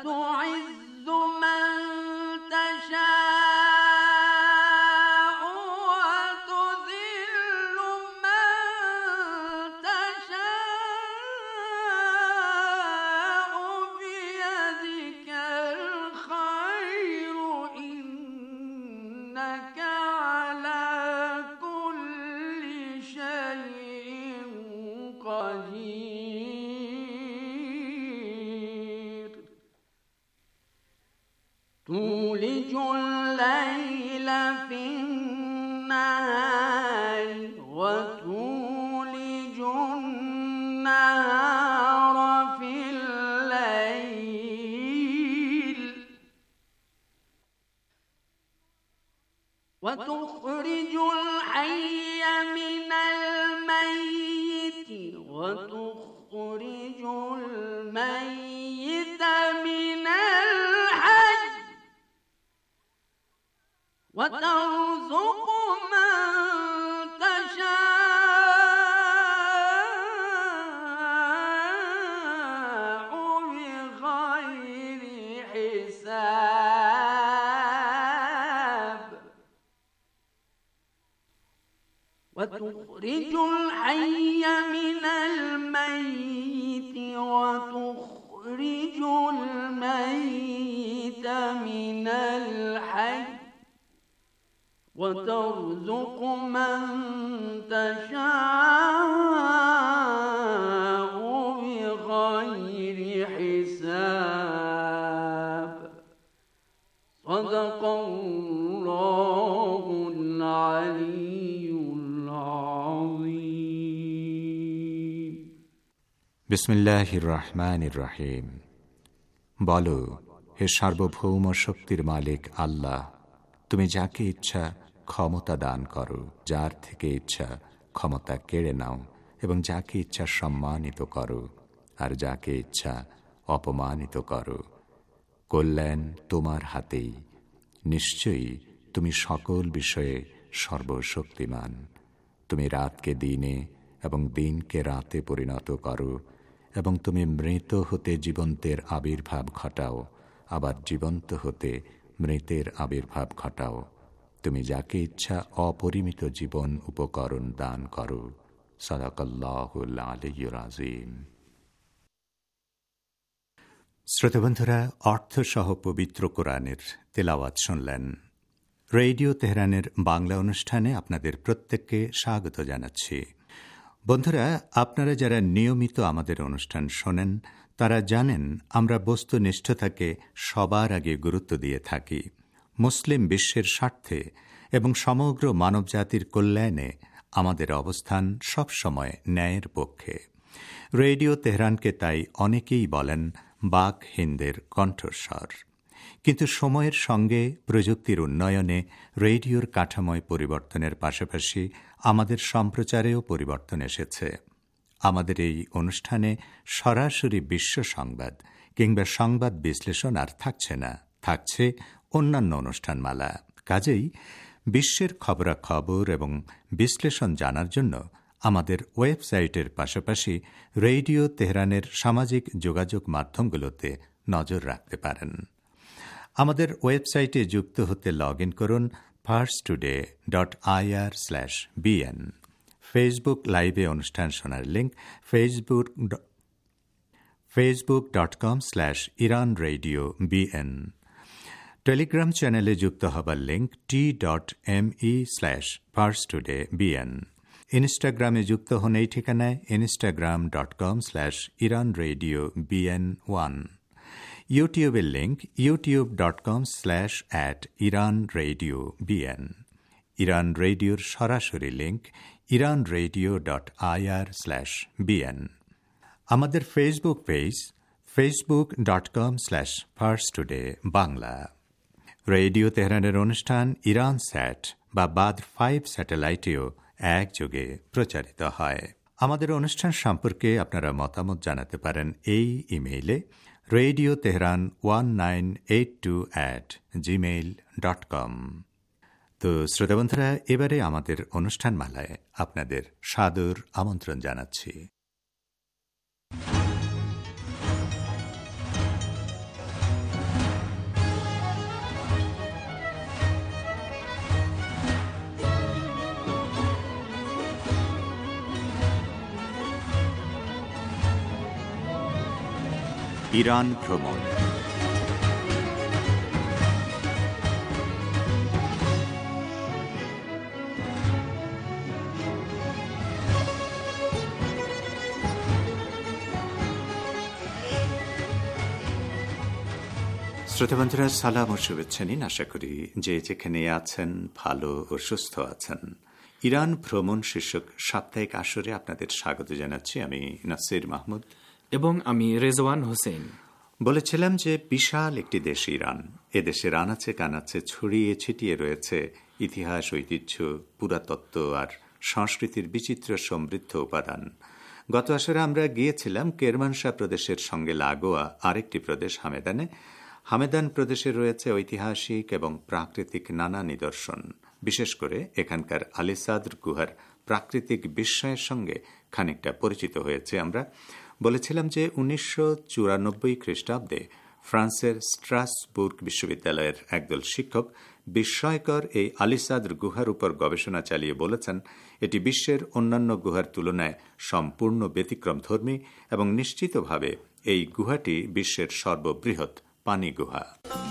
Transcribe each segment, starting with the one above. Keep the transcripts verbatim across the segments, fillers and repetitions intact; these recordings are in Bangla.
وتعز من تشاء وتذل من تشاء بيدك الخير إنك على كل شيء قدير تولج الليل في النهار وتولج النهار في الليل وتخرج الحي من الميت وتخرج الميت من الحي وترزق من تشاء بغير حساب وتخرج الحي من الميت وتخرج الميت من الحي وترزق من تشاء بغير حساب صدق الله العلي العظيم বিসমিল্লাহির রহমানির রহিম। বলো, হে সার্বভৌম শক্তির মালিক আল্লাহ, তুমি যাকে ইচ্ছা ক্ষমতা দান করো, যার থেকে ইচ্ছা ক্ষমতা কেড়ে নাও, এবং যাকে ইচ্ছা সম্মানিত করো আর যাকে ইচ্ছা অপমানিত করো। কল্যাণ তোমার হাতেই, নিশ্চয়ই তুমি সকল বিষয়ে সর্বশক্তিমান। তুমি রাতকে দিনে এবং দিনকে রাতে পরিণত করো, এবং তুমি মৃত হতে জীবন্তের আবির্ভাব ঘটাও, আবার জীবন্ত হতে মৃতের আবির্ভাব ঘটাও। তুমি যাকে ইচ্ছা অপরিমিত জীবন উপকরণ দান করো। সাদাকাল্লাহুল আলিয়্যুল আযীম। শ্রোতাবন্ধুরা, অর্থসহ পবিত্র কোরআনের তেলাওয়াত শুনলেন। রেডিও তেহরানের বাংলা অনুষ্ঠানে আপনাদের প্রত্যেককে স্বাগত জানাচ্ছি। বন্ধুরা, আপনারা যারা নিয়মিত আমাদের অনুষ্ঠান শোনেন তারা জানেন আমরা বস্তুনিষ্ঠতাকে সবার আগে গুরুত্ব দিয়ে থাকি। মুসলিম বিশ্বের স্বার্থে এবং সমগ্র মানবজাতির কল্যাণে আমাদের অবস্থান সবসময় ন্যায়ের পক্ষে। রেডিও তেহরানকে তাই অনেকেই বলেন বাক হিন্দের কণ্ঠস্বর। কিন্তু সময়ের সঙ্গে প্রযুক্তির উন্নয়নে রেডিওর কাঠামোয় পরিবর্তনের পাশাপাশি আমাদের সম্প্রচারেও পরিবর্তন এসেছে। আমাদের এই অনুষ্ঠানে সরাসরি বিশ্ব সংবাদ কিংবা সংবাদ বিশ্লেষণ আর থাকছে না, থাকছে অন্যান্য অনুষ্ঠানমালা। কাজেই বিশ্বের খবরাখবর এবং বিশ্লেষণ জানার জন্য আমাদের ওয়েবসাইটের পাশাপাশি রেডিও তেহরানের সামাজিক যোগাযোগ মাধ্যমগুলোতে নজর রাখতে পারেন। আমাদের ওয়েবসাইটে যুক্ত হতে লগ ইন করুন first today dot IR slash BN. Facebook লাইভে অনুষ্ঠান শোনার link Facebook Facebook dot com slash Iran radio BN. Telegram চ্যানেলে যুক্ত হবার link T dot M E slash first today BN. ইনস্টাগ্রামে যুক্ত হন এই ঠিকানায় Instagram dot com slash Iran radio BN one. ইউটিউবের link YouTube dot com slash at Iran radio BN. Iran রেডিওর সরাসরি link Iran radio dot IR slash BN. আমাদের Facebook page Facebook dot com slash first today Bangla. Radio তেহরানের অনুষ্ঠান ইরান স্যাট বা বাদ ফাইভ স্যাটেলাইটেও একযোগে প্রচারিত হয়। আমাদের অনুষ্ঠান সম্পর্কে আপনারা মতামত জানাতে পারেন এই ইমেইলে radio Tehran one nine eight two at Gmail dot com. তো শ্রোতাবন্ধুরা, এবারে আমাদের অনুষ্ঠানমালায় আপনাদের সাদর আমন্ত্রণ জানাচ্ছি। ইরান ভ্রমণ। শ্রোতাবন্ধুরা, সালাম ও শুভেচ্ছা নিন। আশা করি যে যেখানে আছেন ভালো ও সুস্থ আছেন। ইরান ভ্রমণ শীর্ষক সাপ্তাহিক আসরে আপনাদের স্বাগত জানাচ্ছি। আমি নাসির মাহমুদ এবং আমি রেজওয়ান হোসেন। বলেছিলাম যে বিশাল একটি দেশ ইরান। এদেশের আনাচে কানাচে ছড়িয়ে ছিটিয়ে রয়েছে ইতিহাস, ঐতিহ্য, পুরাতত্ত্ব আর সংস্কৃতির বিচিত্র সমৃদ্ধ উপাদান। গত আসরে আমরা গিয়েছিলাম কেরমানশাহ প্রদেশের সঙ্গে লাগোয়া আরেকটি প্রদেশ হামেদানে। হামেদান প্রদেশে রয়েছে ঐতিহাসিক এবং প্রাকৃতিক নানা নিদর্শন। বিশেষ করে এখানকার আলিসাদ্র গুহার প্রাকৃতিক বিস্ময়ের সঙ্গে খানিকটা পরিচিত হয়েছে আমরা। বলেছিলাম যে উনিশশো চুরানব্বই খ্রিস্টাব্দে ফ্রান্সের স্ট্রাসবুর্গ বিশ্ববিদ্যালয়ের একদল শিক্ষক বিস্ময়কর এই আলিসাদ্র গুহার উপর গবেষণা চালিয়ে বলেছেন, এটি বিশ্বের অন্যান্য গুহার তুলনায় সম্পূর্ণ ব্যতিক্রমধর্মী এবং নিশ্চিতভাবে এই গুহাটি বিশ্বের সর্ববৃহৎ পানি গুহা।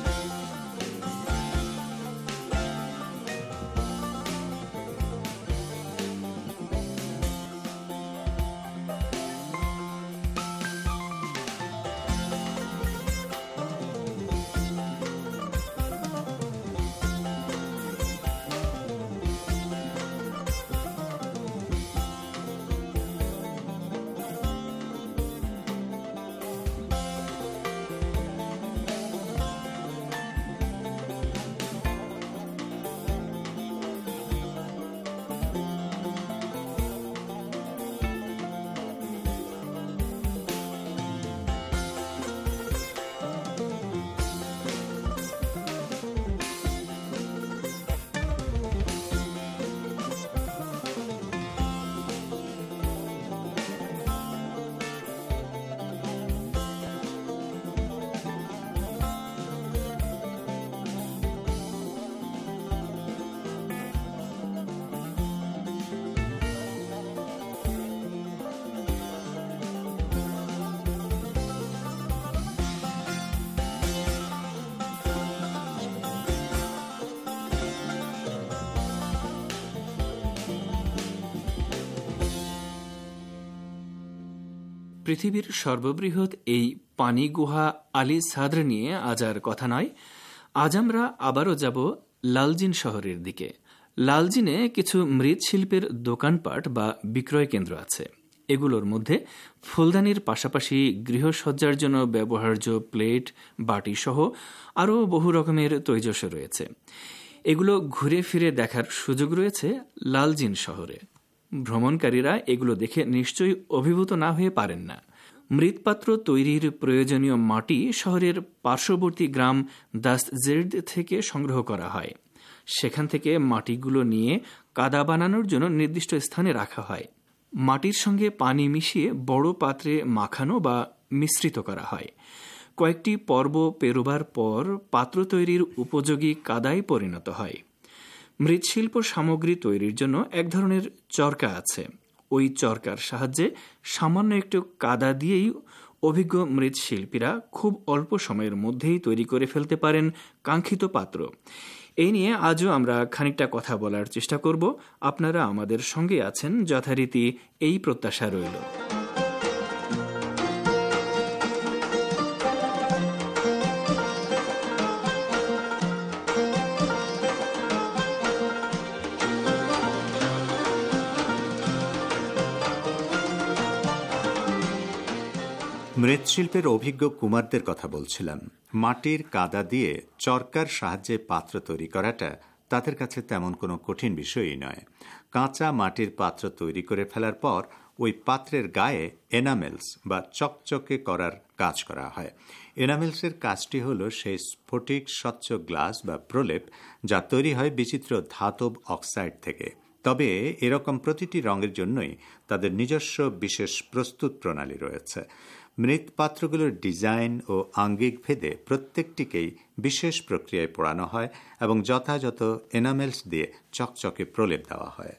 পৃথিবীর সর্ববৃহৎ এই পানি গুহা আলি সাদ্র নিয়ে আজ আর কথা নয়। আজ আমরা আবারও যাব লালজিন শহরের দিকে। লালজিনে কিছু মৃৎশিল্পের দোকানপাট বা বিক্রয় কেন্দ্র আছে। এগুলোর মধ্যে ফুলদানির পাশাপাশি গৃহসজ্জার জন্য ব্যবহার্য প্লেট, বাটি সহ আরও বহু রকমের তৈজস রয়েছে। এগুলো ঘুরে ফিরে দেখার সুযোগ রয়েছে লালজিন শহরে। ভ্রমণকারীরা এগুলো দেখে নিশ্চয়ই অভিভূত না হয়ে পারেন না। মৃৎপাত্র তৈরির প্রয়োজনীয় মাটি শহরের পার্শ্ববর্তী গ্রাম দাস্তজের্দ থেকে সংগ্রহ করা হয়। সেখান থেকে মাটিগুলো নিয়ে কাদা বানানোর জন্য নির্দিষ্ট স্থানে রাখা হয়। মাটির সঙ্গে পানি মিশিয়ে বড় পাত্রে মাখানো বা মিশ্রিত করা হয়। কয়েকটি পর্ব পেরোবার পর পাত্র তৈরির উপযোগী কাদায় পরিণত হয়। মৃৎশিল্প সামগ্রী তৈরির জন্য এক ধরনের চরকা আছে। ওই চরকার সাহায্যে সামান্য একটু কাদা দিয়েই অভিজ্ঞ মৃৎশিল্পীরা খুব অল্প সময়ের মধ্যেই তৈরি করে ফেলতে পারেন কাঙ্ক্ষিত পাত্র। এই নিয়ে আজও আমরা খানিকটা কথা বলার চেষ্টা করব। আপনারা আমাদের সঙ্গে আছেন, যথারীতি এই প্রত্যাশা রইল। মৃৎশিল্পের অভিজ্ঞ কুমারদের কথা বলছিলাম। মাটির কাদা দিয়ে চরকার সাহায্যে পাত্র তৈরি করাটা তাদের কাছে তেমন কোনো কঠিন বিষয়ই নয়। কাঁচা মাটির পাত্র তৈরি করে ফেলার পর ওই পাত্রের গায়ে এনামেলস বা চকচকে করার কাজ করা হয়। এনামেলসের কাজটি হল সেই স্ফটিক স্বচ্ছ গ্লাস বা প্রলেপ যা তৈরি হয় বিচিত্র ধাতব অক্সাইড থেকে। তবে এরকম প্রতিটি রঙের জন্যই তাদের নিজস্ব বিশেষ প্রস্তুত প্রণালী রয়েছে। মৃৎপাত্রগুলোর ডিজাইন ও আঙ্গিক ভেদে প্রত্যেকটিকেই বিশেষ প্রক্রিয়ায় পোড়ানো হয় এবং যথাযথ এনামেলস দিয়ে চকচকে প্রলেপ দেওয়া হয়।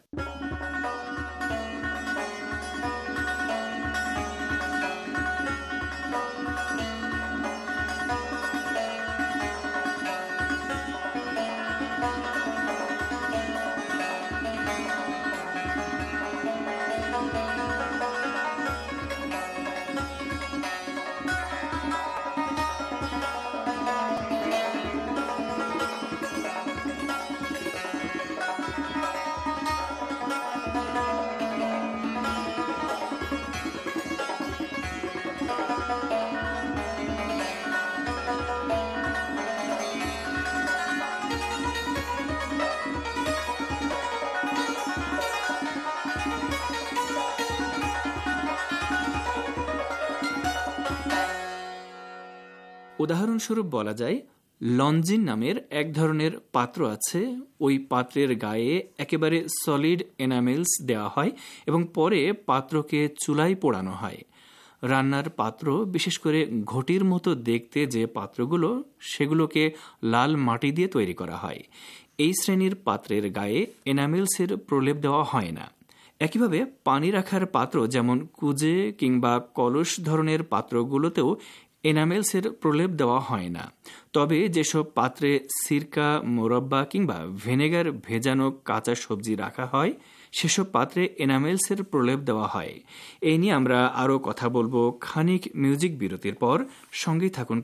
উদাহরণস্বরূপ বলা যায়, লঞ্জিন নামের এক ধরনের পাত্র আছে। ওই পাত্রের গায়ে একেবারে সলিড এনামেলস দেওয়া হয় এবং পরে পাত্রকে চুলায় পোড়ানো হয়। রান্নার পাত্র, বিশেষ করে ঘটির মতো দেখতে যে পাত্রগুলো, সেগুলোকে লাল মাটি দিয়ে তৈরি করা হয়। এই শ্রেণীর পাত্রের গায়ে এনামেলসের প্রলেপ দেওয়া হয় না। একইভাবে পানি রাখার পাত্র, যেমন কুজে কিংবা কলস ধরনের পাত্রগুলোতেও এনামেলসের প্রলেপ দেওয়া হয় না। তবে যেসব পাত্রে সিরকা, মোরব্বা কিংবা ভিনেগার ভেজানো কাঁচা সবজি রাখা হয়, সেসব পাত্রে এনামেলসের প্রলেপ দেওয়া হয়। এই নিয়ে আমরা আরও কথা বলবো খানিক মিউজিক বিরতির পর। সঙ্গেই থাকুন।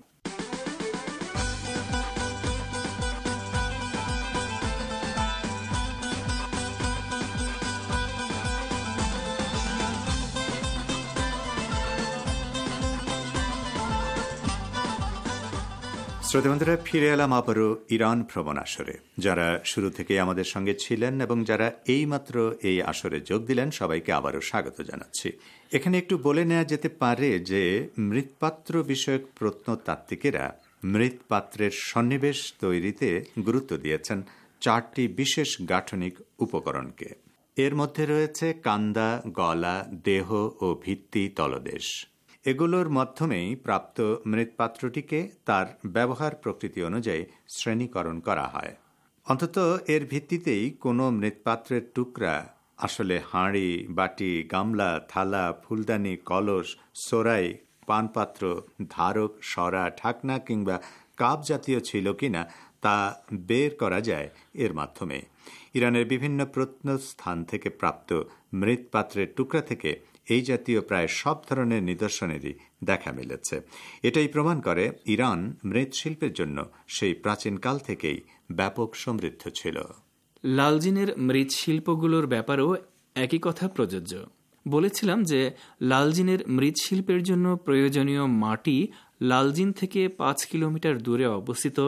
শ্রোতাবন্ধুরা, ফিরে এলাম আবারও ইরান ভ্রমণ আসরে। যারা শুরু থেকে আমাদের সঙ্গে ছিলেন এবং যারা এইমাত্র এই আসরে যোগ দিলেন, সবাইকে আবারও স্বাগত জানাচ্ছি। এখানে একটু বলে নেওয়া যেতে পারে যে মৃৎপাত্র বিষয়ক প্রত্নতাত্ত্বিকেরা মৃৎপাত্রের সন্নিবেশ তৈরিতে গুরুত্ব দিয়েছেন চারটি বিশেষ গাঠনিক উপকরণকে। এর মধ্যে রয়েছে কান্দা, গলা, দেহ ও ভিত্তি তলদেশ। এগুলোর মাধ্যমেই প্রাপ্ত মৃৎপাত্রটিকে তার ব্যবহার প্রকৃতি অনুযায়ী শ্রেণীকরণ করা হয়। অন্তত এর ভিত্তিতেই কোনো মৃৎপাত্রের টুকরা আসলে হাঁড়ি, বাটি, গামলা, থালা, ফুলদানি, কলস, সোরাই, পানপাত্র, ধারক, সরা, ঢাকনা কিংবা কাপ জাতীয় ছিল কিনা তা বের করা যায় এর মাধ্যমে। ইরানের বিভিন্ন প্রত্নস্থান থেকে প্রাপ্ত মৃৎপাত্রের টুকরা থেকে এই জাতীয় প্রায় সব ধরনের নিদর্শনেরই দেখা মিলেছে। এটাই প্রমাণ করে ইরান মৃৎশিল্পের জন্য সেই প্রাচীনকাল থেকেই ব্যাপক সমৃদ্ধ ছিল। লালজিনের মৃৎশিল্পগুলোর ব্যাপারেও একই কথা প্রযোজ্য। বলেছিলাম যে লালজিনের মৃৎশিল্পের জন্য প্রয়োজনীয় মাটি লালজিন থেকে পাঁচ কিলোমিটার দূরে অবস্থিত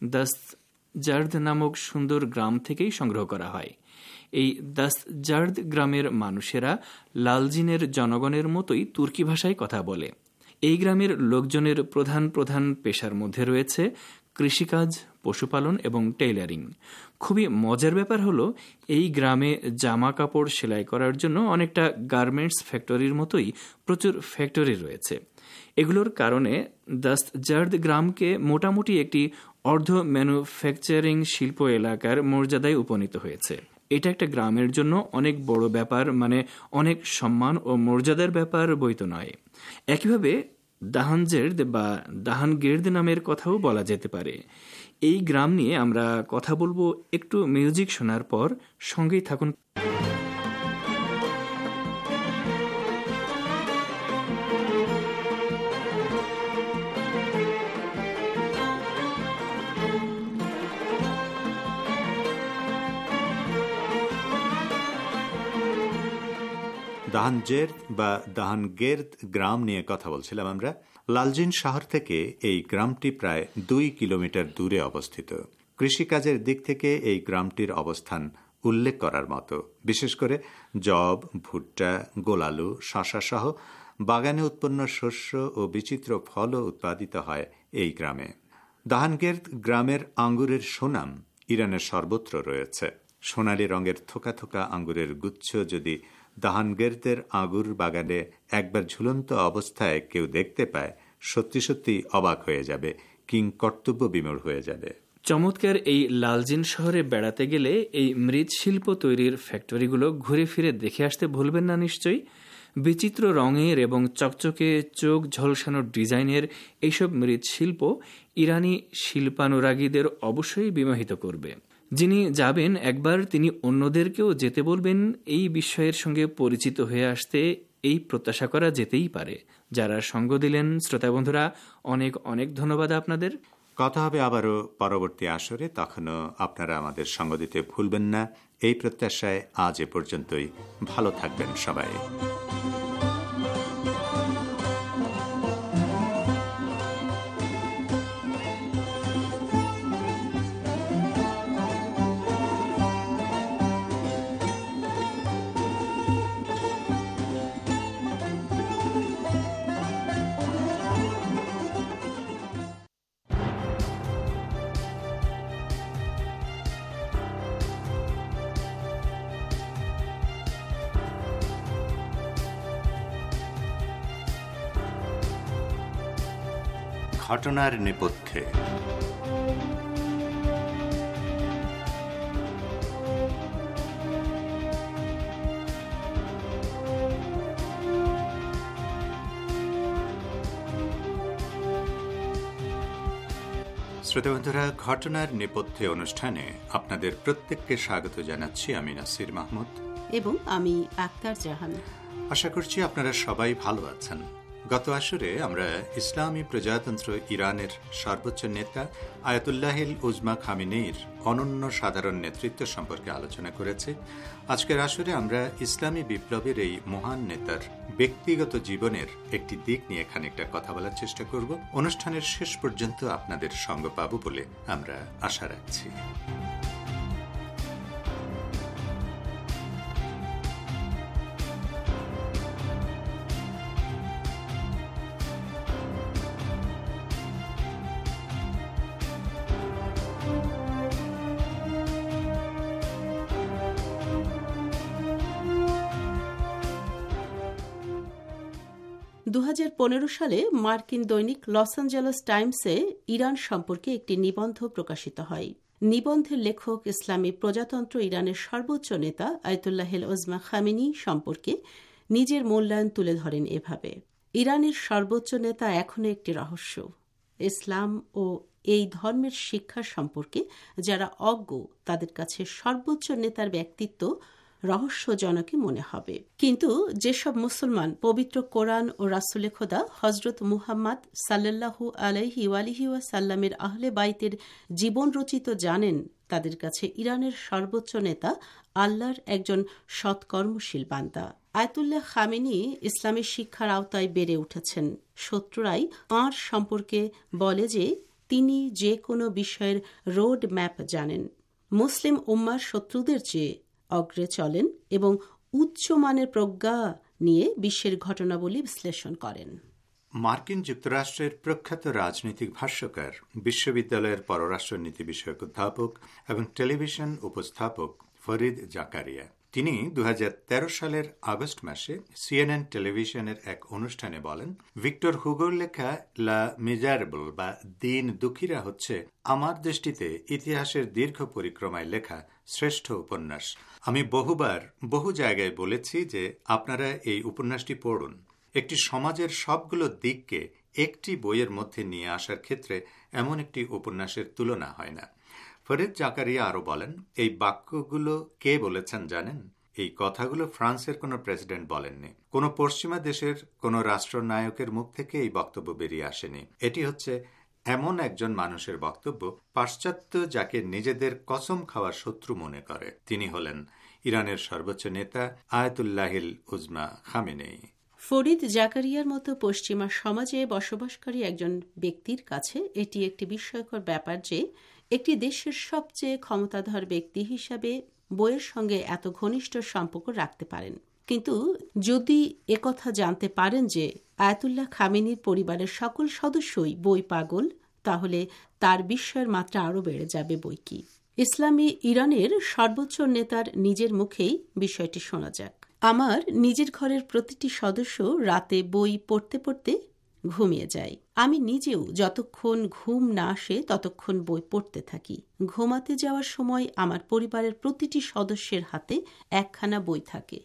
দাস্তজার্দ নামক সুন্দর গ্রাম থেকেই সংগ্রহ করা হয়। এই দাস্তজার্দ গ্রামের মানুষেরা লালজিনের জনগণের মতোই তুর্কি ভাষায় কথা বলে। এই গ্রামের লোকজনের প্রধান প্রধান পেশার মধ্যে রয়েছে কৃষিকাজ, পশুপালন এবং টেইলারিং। খুবই মজার ব্যাপার হলো, এই গ্রামে জামা কাপড় সেলাই করার জন্য অনেকটা গার্মেন্টস ফ্যাক্টরির মতোই প্রচুর ফ্যাক্টরি রয়েছে। এগুলোর কারণে দাস্তজার্দ গ্রামকে মোটামুটি একটি অর্ধ ম্যানুফ্যাকচারিং শিল্প এলাকার মর্যাদায় উপনীত হয়েছে। এটা একটা গ্রামের জন্য অনেক বড় ব্যাপার, মানে অনেক সম্মান ও মর্যাদার ব্যাপার বইতো নয়। একইভাবে দাহানজের্দ বা দাহানগের্দ নামের কথাও বলা যেতে পারে। এই গ্রাম নিয়ে আমরা কথা বলবো একটু মিউজিক শোনার পর। সঙ্গেই থাকুন। দাহানজের্দ বা দাহানগের্দ গ্রাম নিয়ে কথা বলছিলাম আমরা। লালজিন শহর থেকে এই গ্রামটি প্রায় দুই কিলোমিটার দূরে অবস্থিত। কৃষিকাজের দিক থেকে এই গ্রামটির অবস্থান উল্লেখ করার মতো। বিশেষ করে যব, ভুট্টা, গোলালু, শশা সহ বাগানে উৎপন্ন শস্য ও বিচিত্র ফলও উৎপাদিত হয় এই গ্রামে। দাহানগের্দ গ্রামের আঙ্গুরের সুনাম ইরানের সর্বত্র রয়েছে। সোনালী রঙের থোকা থোকা আঙ্গুরের গুচ্ছ যদি দাহানগের্দের আঙ্গুর বাগানে একবার ঝুলন্ত অবস্থায় কেউ দেখতে পায়, সত্যি সত্যি অবাক হয়ে যাবে, কিং কর্তব্য বিমূঢ় হয়ে যাবে। চমৎকার এই লালজিন শহরে বেড়াতে গেলে এই মৃৎশিল্প তৈরির ফ্যাক্টরিগুলো ঘুরে ফিরে দেখে আসতে ভুলবেন না নিশ্চয়ই। বিচিত্র রঙের এবং চকচকে চোখ ঝলসানো ডিজাইনের এইসব মৃৎশিল্প ইরানি শিল্পানুরাগীদের অবশ্যই বিমোহিত করবে। যিনি যাবেন একবার, তিনি অন্যদেরকেও যেতে বলবেন এই বিষয়ের সঙ্গে পরিচিত হয়ে আসতে। এই প্রত্যাশা করা যেতেই পারে। যারা সঙ্গ দিলেন শ্রোতা বন্ধুরা, অনেক অনেক ধন্যবাদ আপনাদের। কথা হবে আবারও পরবর্তী আসরে। তখনও আপনারা আমাদের সঙ্গ দিতে ভুলবেন না। এই প্রত্যাশায় আজ এ পর্যন্তই। ভালো থাকবেন সবাই। ঘটনার নেপথ্যে। শ্রোতাবন্ধুরা, ঘটনার নেপথ্যে অনুষ্ঠানে আপনাদের প্রত্যেককে স্বাগত জানাচ্ছি। আমি নাসির মাহমুদ এবং আমি আক্তার জাহান। আশা করছি আপনারা সবাই ভালো আছেন। গত আসরে আমরা ইসলামী প্রজাতন্ত্র ইরানের সর্বোচ্চ নেতা আয়াতুল্লাহিল উজমা খামেনেইর অনন্য সাধারণ নেতৃত্ব সম্পর্কে আলোচনা করেছি। আজকের আসরে আমরা ইসলামী বিপ্লবের এই মহান নেতার ব্যক্তিগত জীবনের একটি দিক নিয়ে খানিকটা কথা বলার চেষ্টা করব। অনুষ্ঠানের শেষ পর্যন্ত আপনাদের সঙ্গ পাব বলে আমরা আশা রাখছি। দু হাজার পনেরো সালে মার্কিন দৈনিক লস অ্যাঞ্জেলেস টাইমসে ইরান সম্পর্কে একটি নিবন্ধ প্রকাশিত হয়। নিবন্ধের লেখক ইসলামী প্রজাতন্ত্র ইরানের সর্বোচ্চ নেতা আয়াতুল্লাহিল উজমা খামেনি সম্পর্কে নিজের মূল্যায়ন তুলে ধরেন এভাবে: ইরানের সর্বোচ্চ নেতা এখনও একটি রহস্য। ইসলাম ও এই ধর্মের শিক্ষা সম্পর্কে যারা অজ্ঞ তাদের কাছে সর্বোচ্চ নেতার ব্যক্তিত্ব রহস্যজনকই মনে হবে। কিন্তু যেসব মুসলমান পবিত্র কোরআন ও রাসূলে খোদা হজরত মুহাম্মদ সাল্লাল্লাহু আলাইহি ওয়ালিহি ওয়াসাল্লামের আহলে বাইতের জীবন রচিত জানেন, তাদের কাছে ইরানের সর্বোচ্চ নেতা আল্লাহর একজন সৎকর্মশীল বান্দা। আয়াতুল্লাহ খামেনি ইসলামের শিক্ষার আওতায় বেড়ে উঠেছেন। শত্রুরাই তাঁর সম্পর্কে বলে যে তিনি যে কোনো বিষয়ের রোড ম্যাপ জানেন। মুসলিম উম্মার শত্রুদের চেয়ে অগ্রে চলেন এবং উচ্চমানের প্রজ্ঞা নিয়ে বিশ্বের ঘটনাবলী বিশ্লেষণ করেন। মার্কিন যুক্তরাষ্ট্রের প্রখ্যাত রাজনৈতিক ভাষ্যকার, বিশ্ববিদ্যালয়ের পররাষ্ট্রনীতি বিষয়ক অধ্যাপক এবং টেলিভিশন উপস্থাপক ফরিদ জাকারিয়া, তিনি দু হাজার তেরো সালের আগস্ট মাসে সিএনএন টেলিভিশনের এক অনুষ্ঠানে বলেন, ভিক্টর হুগোর লেখা লা মিজারেবল বা দিন দুঃখীরা হচ্ছে আমার দৃষ্টিতে ইতিহাসের দীর্ঘ পরিক্রমায় লেখা শ্রেষ্ঠ উপন্যাস। আমি বহুবার বহু জায়গায় বলেছি যে আপনারা এই উপন্যাসটি পড়ুন। একটি সমাজের সবগুলো দিককে একটি বইয়ের মধ্যে নিয়ে আসার ক্ষেত্রে এমন একটি উপন্যাসের তুলনা হয় না। ফরিদ জাকারিয়া আরও বলেন, এই বাক্যগুলো কে বলেছেন জানেন? এই কথাগুলো ফ্রান্সের কোনো প্রেসিডেন্ট বলেননি, কোনো পশ্চিমা দেশের কোনো রাষ্ট্রনায়কের মুখ থেকে এই বক্তব্য বেরিয়ে আসেনি। এটি হচ্ছে এমন একজন মানুষের বক্তব্য পাশ্চাত্য যাকে নিজেদের কসম খাওয়ার শত্রু মনে করে। তিনি হলেন ইরানের সর্বোচ্চ নেতা আয়াতুল্লাহিল উজমা খামেনেই। ফরিদ জাকারিয়ার মতো পশ্চিমা সমাজে বসবাসকারী একজন ব্যক্তির কাছে এটি একটি বিস্ময়কর ব্যাপার যে একটি দেশের সবচেয়ে ক্ষমতাধর ব্যক্তি হিসাবে বইয়ের সঙ্গে এত ঘনিষ্ঠ সম্পর্ক রাখতে পারেন। কিন্তু যদি একথা জানতে পারেন যে আয়াতুল্লাহ খামেনির পরিবারের সকল সদস্যই বই পাগল, তাহলে তার বিস্ময়ের মাত্রা আরও বেড়ে যাবে বই কি। ইসলামী ইরানের সর্বোচ্চ নেতার নিজের মুখেই বিষয়টি শোনা যাক। আমার নিজের ঘরের প্রতিটি সদস্য রাতে বই পড়তে পড়তে ঘুমিয়ে যায়। আমি নিজেও যতক্ষণ ঘুম না আসে ততক্ষণ বই পড়তে থাকি। ঘুমাতে যাওয়ার সময় আমার পরিবারের প্রতিটি সদস্যের হাতে একখানা বই থাকে।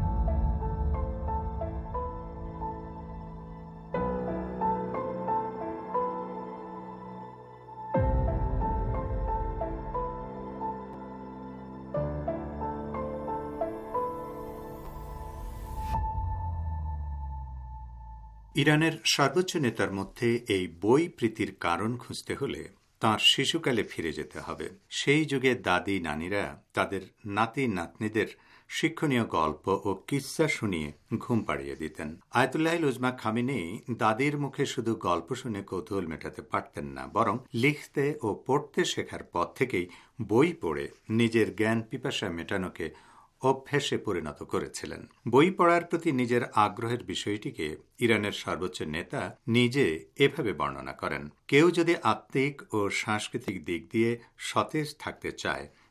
ইরানের সর্বোচ্চ নেতার মধ্যে এই বই প্রীতির কারণ খুঁজতে হলে তাঁর শিশুকালে ফিরে যেতে হবে। সেই যুগে দাদি নানিরা তাদের নাতি নাতনিদের শিক্ষণীয় গল্প ও কিস্সা শুনিয়ে ঘুম পাড়িয়ে দিতেন। আয়াতুল্লাহিল উজমা খামেনেই দাদির মুখে শুধু গল্প শুনে কৌতূহল মেটাতে পারতেন না, বরং লিখতে ও পড়তে শেখার পর থেকেই বই পড়ে নিজের জ্ঞান পিপাসা মেটানোকে অভ্যাসে পরিণত করেছিলেন। বই পড়ার প্রতি নিজের আগ্রহের বিষয়টিকে ইরানের সর্বোচ্চ নেতা নিজে এভাবে বর্ণনা করেন: কেউ যদি আত্মিক ও সাংস্কৃতিক দিক দিয়ে সতেজ থাকতে চায়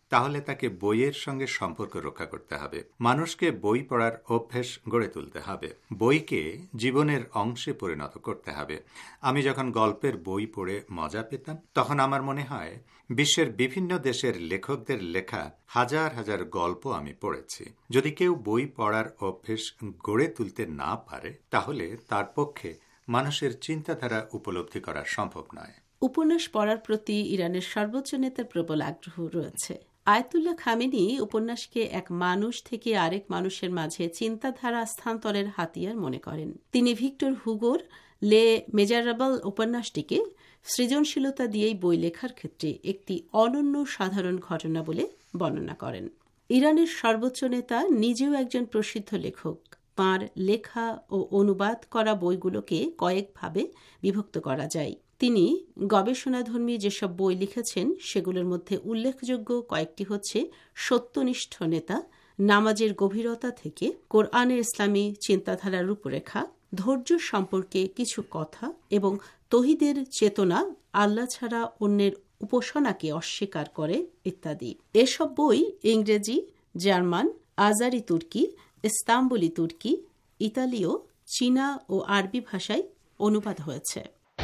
তাহলে তাকে বইয়ের সঙ্গে সম্পর্ক রক্ষা করতে হবে। মানুষকে বই পড়ার অভ্যেস গড়ে তুলতে হবে, বইকে জীবনের অংশে পরিণত করতে হবে। আমি যখন গল্পের বই পড়ে মজা পেতাম, তখন আমার মনে হয় বিশ্বের বিভিন্ন দেশের লেখকদের লেখা হাজার হাজার গল্প আমি পড়েছি। যদি কেউ বই পড়ার অভ্যেস গড়ে তুলতে না পারে, তাহলে তার পক্ষে মানুষের চিন্তাধারা উপলব্ধি করা সম্ভব নয়। উপন্যাস পড়ার প্রতি ইরানের সর্বোচ্চ নেতার প্রবল আগ্রহ রয়েছে। আয়াতুল্লাহ খামেনি উপন্যাসকে এক মানুষ থেকে আরেক মানুষের মাঝে চিন্তাধারা স্থানান্তরের হাতিয়ার মনে করেন। তিনি ভিক্টর হুগোর লে মেজারাবল উপন্যাসটিকে সৃজনশীলতা দিয়েই বই লেখার ক্ষেত্রে একটি অনন্য সাধারণ ঘটনা বলে বর্ণনা করেন। ইরানের সর্বোচ্চ নেতা নিজেও একজন প্রসিদ্ধ লেখক। তাঁর লেখা ও অনুবাদ করা বইগুলোকে কয়েকভাবে বিভক্ত করা যায়। তিনি গবেষণাধর্মী যেসব বই লিখেছেন সেগুলোর মধ্যে উল্লেখযোগ্য কয়েকটি হচ্ছে সত্যনিষ্ঠ নেতা, নামাজের গভীরতা থেকে কোরআনের ইসলামী চিন্তাধারার রূপরেখা, ধৈর্য সম্পর্কে কিছু কথা এবং তৌহিদের চেতনা, আল্লাহ ছাড়া অন্যের উপাসনাকে অস্বীকার করে ইত্যাদি। এসব বই ইংরেজি, জার্মান, আজারি তুর্কি, ইস্তাম্বুলি তুর্কি, ইতালীয়, চীনা ও আরবি ভাষায় অনুবাদ হয়েছে।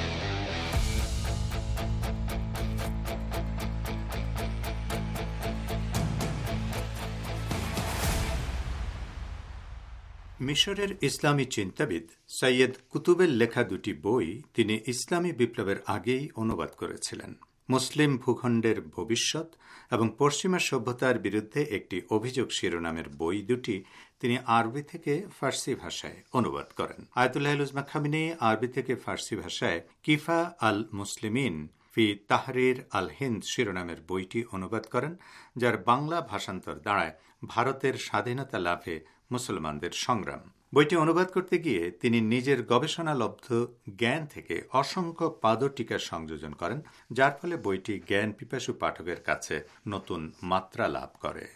মিশরের ইসলামী চিন্তাবিদ সৈয়দ কুতুবের লেখা দুটি বই তিনি ইসলামী বিপ্লবের আগেই অনুবাদ করেছিলেন। মুসলিম ভূখণ্ডের ভবিষ্যৎ এবং পশ্চিমা সভ্যতার বিরুদ্ধে একটি অভিযোগ শিরোনামের বই দুটি তিনি আরবি থেকে ফার্সি ভাষায় অনুবাদ করেন। আয়াতুল্লাহ উজমা খামেনি আরবি থেকে ফার্সি ভাষায় কিফা আল মুসলিমিন ফি তাহরির আল হিন্দ শিরোনামের বইটি অনুবাদ করেন, যার বাংলা ভাষান্তর দাঁড়ায় ভারতের স্বাধীনতা লাভে মুসলমানদের সংগ্রাম। বইটি অনুবাদ করতে গিয়ে তিনি নিজের গবেষণালব্ধ জ্ঞান থেকে অসংখ্য পাদটীকা সংযোজন করেন, যার ফলে বইটি জ্ঞান পিপাসু পাঠকের কাছে নতুন মাত্রা লাভ করে।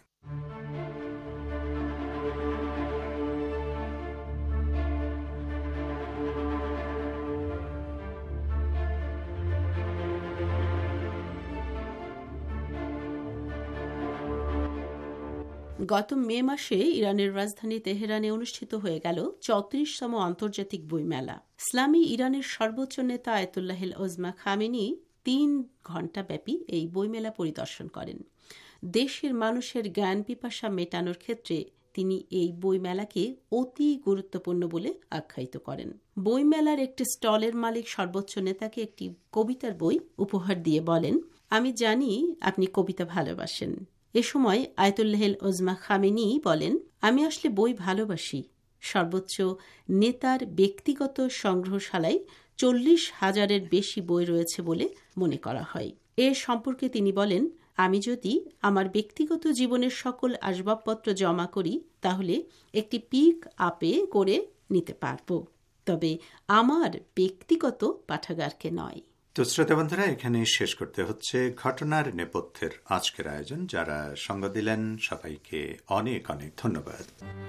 গত মে মাসে ইরানের রাজধানী তেহরানে অনুষ্ঠিত হয়ে গেল চৌত্রিশতম আন্তর্জাতিক বইমেলা। ইসলামী ইরানের সর্বোচ্চ নেতা আয়াতুল্লাহ ওজমা খামেনি তিন ঘণ্টা ব্যাপী এই বইমেলা পরিদর্শন করেন। দেশের মানুষের জ্ঞান পিপাসা মেটানোর ক্ষেত্রে তিনি এই বইমেলাকে অতি গুরুত্বপূর্ণ বলে আখ্যায়িত করেন। বইমেলার একটি স্টলের মালিক সর্বোচ্চ নেতাকে একটি কবিতার বই উপহার দিয়ে বলেন, আমি জানি আপনি কবিতা ভালোবাসেন। এ সময় আয়াতুল্লাহ ওজমা খামেনি বলেন, আমি আসলে বই ভালোবাসি। সর্বোচ্চ নেতার ব্যক্তিগত সংগ্রহশালায় চল্লিশ হাজারের বেশি বই রয়েছে বলে মনে করা হয়। এ সম্পর্কে তিনি বলেন, আমি যদি আমার ব্যক্তিগত জীবনের সকল আসবাবপত্র জমা করি তাহলে একটি পিক আপে করে নিতে পারব, তবে আমার ব্যক্তিগত পাঠাগারকে নয়। তো শ্রোতা বন্ধুরা, এখানে শেষ করতে হচ্ছে ঘটনার নেপথ্যের আজকের আয়োজন। যারা সঙ্গ দিলেন সবাইকে অনেক অনেক ধন্যবাদ।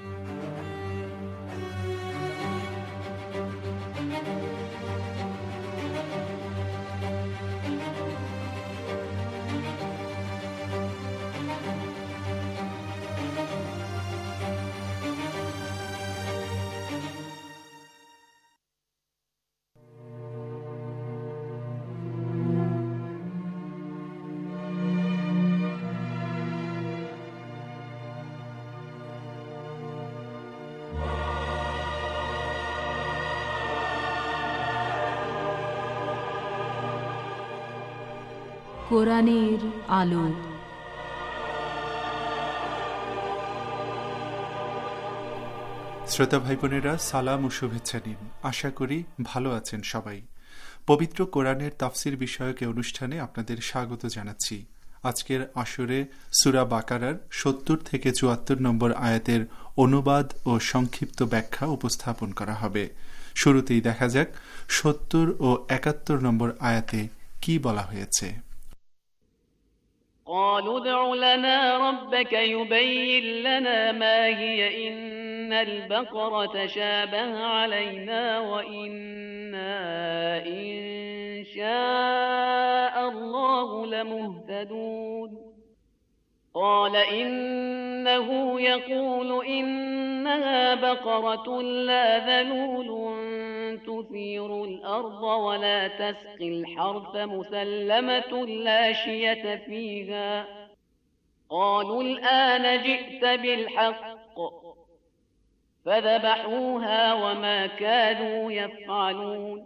কোরআনের আলো। শ্রোতা ভাই বোনেরা, সালাম ও শুভেচ্ছা নিন। আশা করি ভালো আছেন সবাই। পবিত্র কোরআনের তাফসির বিষয়ক অনুষ্ঠানে আপনাদের স্বাগত জানাচ্ছি। আজকের আসরে সূরা বাকারার সত্তর থেকে চুয়াত্তর নম্বর আয়াতের অনুবাদ ও সংক্ষিপ্ত ব্যাখ্যা উপস্থাপন করা হবে। শুরুতেই দেখা যাক সত্তর ও একাত্তর নম্বর আয়াতে কি বলা হয়েছে। قالوا ادع لنا ربك يبين لنا ما هي إن البقرة تشابه علينا وإنا إن شاء الله لمهتدون قال إنه يقول إنها بقرة لا ذلول تثير الأرض ولا تسقي الحرث مسلمة لا شية فيها قالوا الآن جئت بالحق فذبحوها وما كانوا يفعلون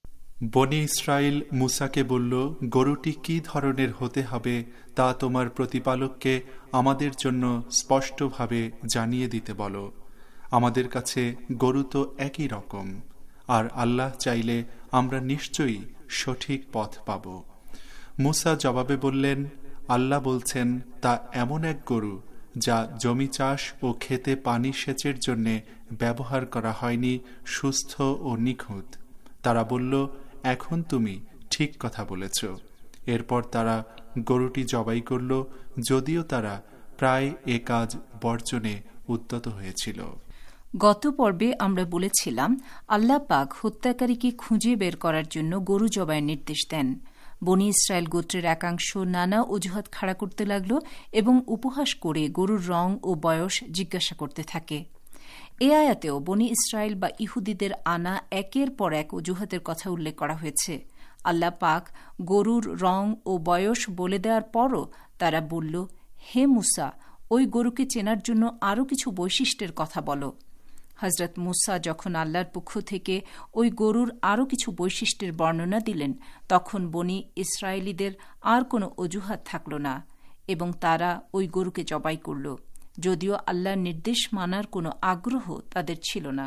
বনি ইসরাইল মুসাকে বলল, গরুটি কি ধরনের হতে হবে তা তোমার প্রতিপালককে আমাদের জন্য স্পষ্টভাবে জানিয়ে দিতে বলো। আমাদের কাছে গরু তো একই রকম, আর আল্লাহ চাইলে আমরা নিশ্চয়ই সঠিক পথ পাব। মুসা জবাবে বললেন, আল্লাহ বলছেন তা এমন এক গরু যা জমি চাষ ও খেতে পানি সেচের জন্য ব্যবহার করা হয়নি, সুস্থ ও নিখুঁত। তারা বলল, এখন তুমি ঠিক কথা বলেছ। এরপর তারা গরুটি জবাই করল, যদিও তারা প্রায় এ কাজ বর্জনে উদ্যত হয়েছিল। গত পর্বে আমরা বলেছিলাম আল্লাহ পাক হত্যাকারীকে খুঁজে বের করার জন্য গরু জবাইয়ের নির্দেশ দেন। বনি ইসরায়েল গোত্রের একাংশ নানা অজুহাত খাড়া করতে লাগল এবং উপহাস করে গরুর রং ও বয়স জিজ্ঞাসা করতে থাকে। এ আয়াতেও বনি ইসরায়েল বা ইহুদিদের আনা একের পর এক অজুহাতের কথা উল্লেখ করা হয়েছে। আল্লাহ পাক গরুর রং ও বয়স বলে দেওয়ার পরও তারা বলল, হে মুসা, ওই গরুকে চেনার জন্য আরও কিছু বৈশিষ্ট্যের কথা বলো। হজরত মুসা যখন আল্লাহর পক্ষ থেকে ওই গরুর আরও কিছু বৈশিষ্ট্যের বর্ণনা দিলেন, তখন বনি ইসরায়েলিদের আর কোনো অজুহাত থাকল না এবং তারা ওই গরুকে জবাই করল, যদিও আল্লাহর নির্দেশ মানার কোনো আগ্রহ তাদের ছিল না।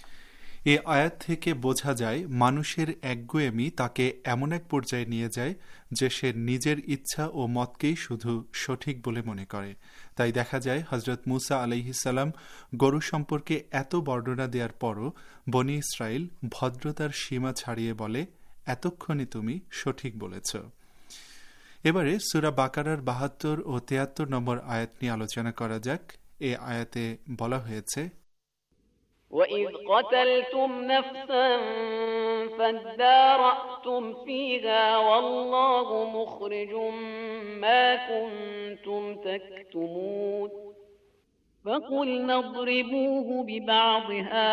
এ আয়াত থেকে বোঝা যায় মানুষের একগুঁয়েমি তাকে এমন এক পর্যায়ে নিয়ে যায় যে সে নিজের ইচ্ছা ও মতকেই শুধু সঠিক বলে মনে করে। তাই দেখা যায় হজরত মুসা আলাইহিসসালাম গরু সম্পর্কে এত বর্ণনা দেওয়ার পরও বনি ইসরাইল ভদ্রতার সীমা ছাড়িয়ে বলে, এতক্ষণে তুমি সঠিক বলেছ। এবারে সূরা বাকারার বাহাত্তর ও তেয়াত্তর নম্বর আয়াত নিয়ে আলোচনা করা যাক। এ আয়াতে বলা হয়েছে, وَإِذْ قَتَلْتُمْ نَفْسًا فَادَّارَأْتُمْ فِيهَا وَاللَّهُ مُخْرِجٌ مَا كُنتُمْ تَكْتُمُونَ فَقُلْنَا اضْرِبُوهُ بِبَعْضِهَا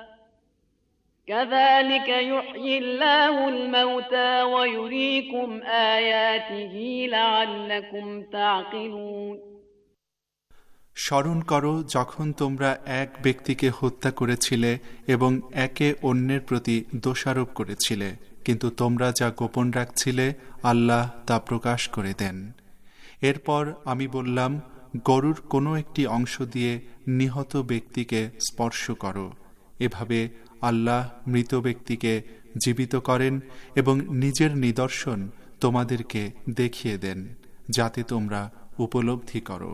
كَذَلِكَ يُحْيِي اللَّهُ الْمَوْتَى وَيُرِيكُمْ آيَاتِهِ لَعَلَّكُمْ تَعْقِلُونَ স্মরণ করো যখন তোমরা এক ব্যক্তিকে হত্যা করেছিলে এবং একে অন্যের প্রতি দোষারোপ করেছিলে, কিন্তু তোমরা যা গোপন রাখছিলে আল্লাহ তা প্রকাশ করে দেন। এরপর আমি বললাম, গরুর কোনো একটি অংশ দিয়ে নিহত ব্যক্তিকে স্পর্শ করো। এভাবে আল্লাহ মৃত ব্যক্তিকে জীবিত করেন এবং নিজের নিদর্শন তোমাদেরকে দেখিয়ে দেন, যাতে তোমরা উপলব্ধি করো।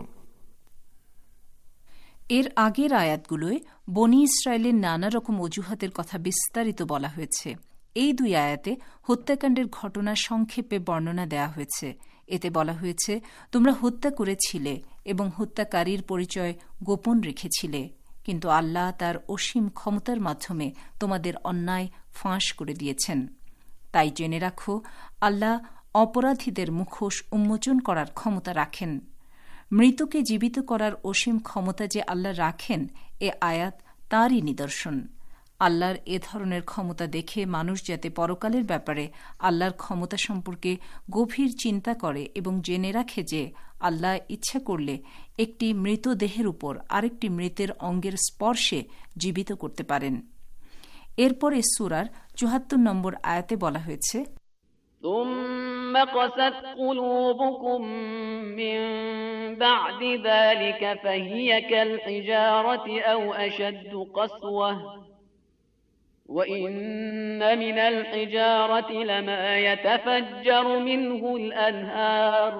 এর আগের আয়াতগুলোয় বনি ইসরায়েলের নানা রকম অজুহাতের কথা বিস্তারিত বলা হয়েছে। এই দুই আয়াতে হত্যাকাণ্ডের ঘটনা সংক্ষেপে বর্ণনা দেওয়া হয়েছে। এতে বলা হয়েছে, তোমরা হত্যা করেছিলে এবং হত্যাকারীর পরিচয় গোপন রেখেছিলে, কিন্তু আল্লাহ তার অসীম ক্ষমতার মাধ্যমে তোমাদের অন্যায় ফাঁস করে দিয়েছেন। তাই জেনে রাখো, আল্লাহ অপরাধীদের মুখোশ উন্মোচন করার ক্ষমতা রাখেন। মৃতকে জীবিত করার অসীম ক্ষমতা যে আল্লাহ রাখেন, এ আয়াত তারই নিদর্শন। আল্লাহর এ ধরনের ক্ষমতা দেখে মানুষ যাতে পরকালের ব্যাপারে আল্লাহর ক্ষমতা সম্পর্কে গভীর চিন্তা করে এবং জেনে রাখে যে আল্লাহ ইচ্ছা করলে একটি মৃত দেহের উপর আরেকটি মৃতের অঙ্গের স্পর্শে জীবিত করতে পারেন। এরপরে সূরার চুয়াত্তর নম্বর আয়াতে বলা হয়েছে, ثم قست قلوبكم من بعد ذلك فهي كالحجارة أو أشد قسوة وإن من الحجارة لما يتفجر منه الأنهار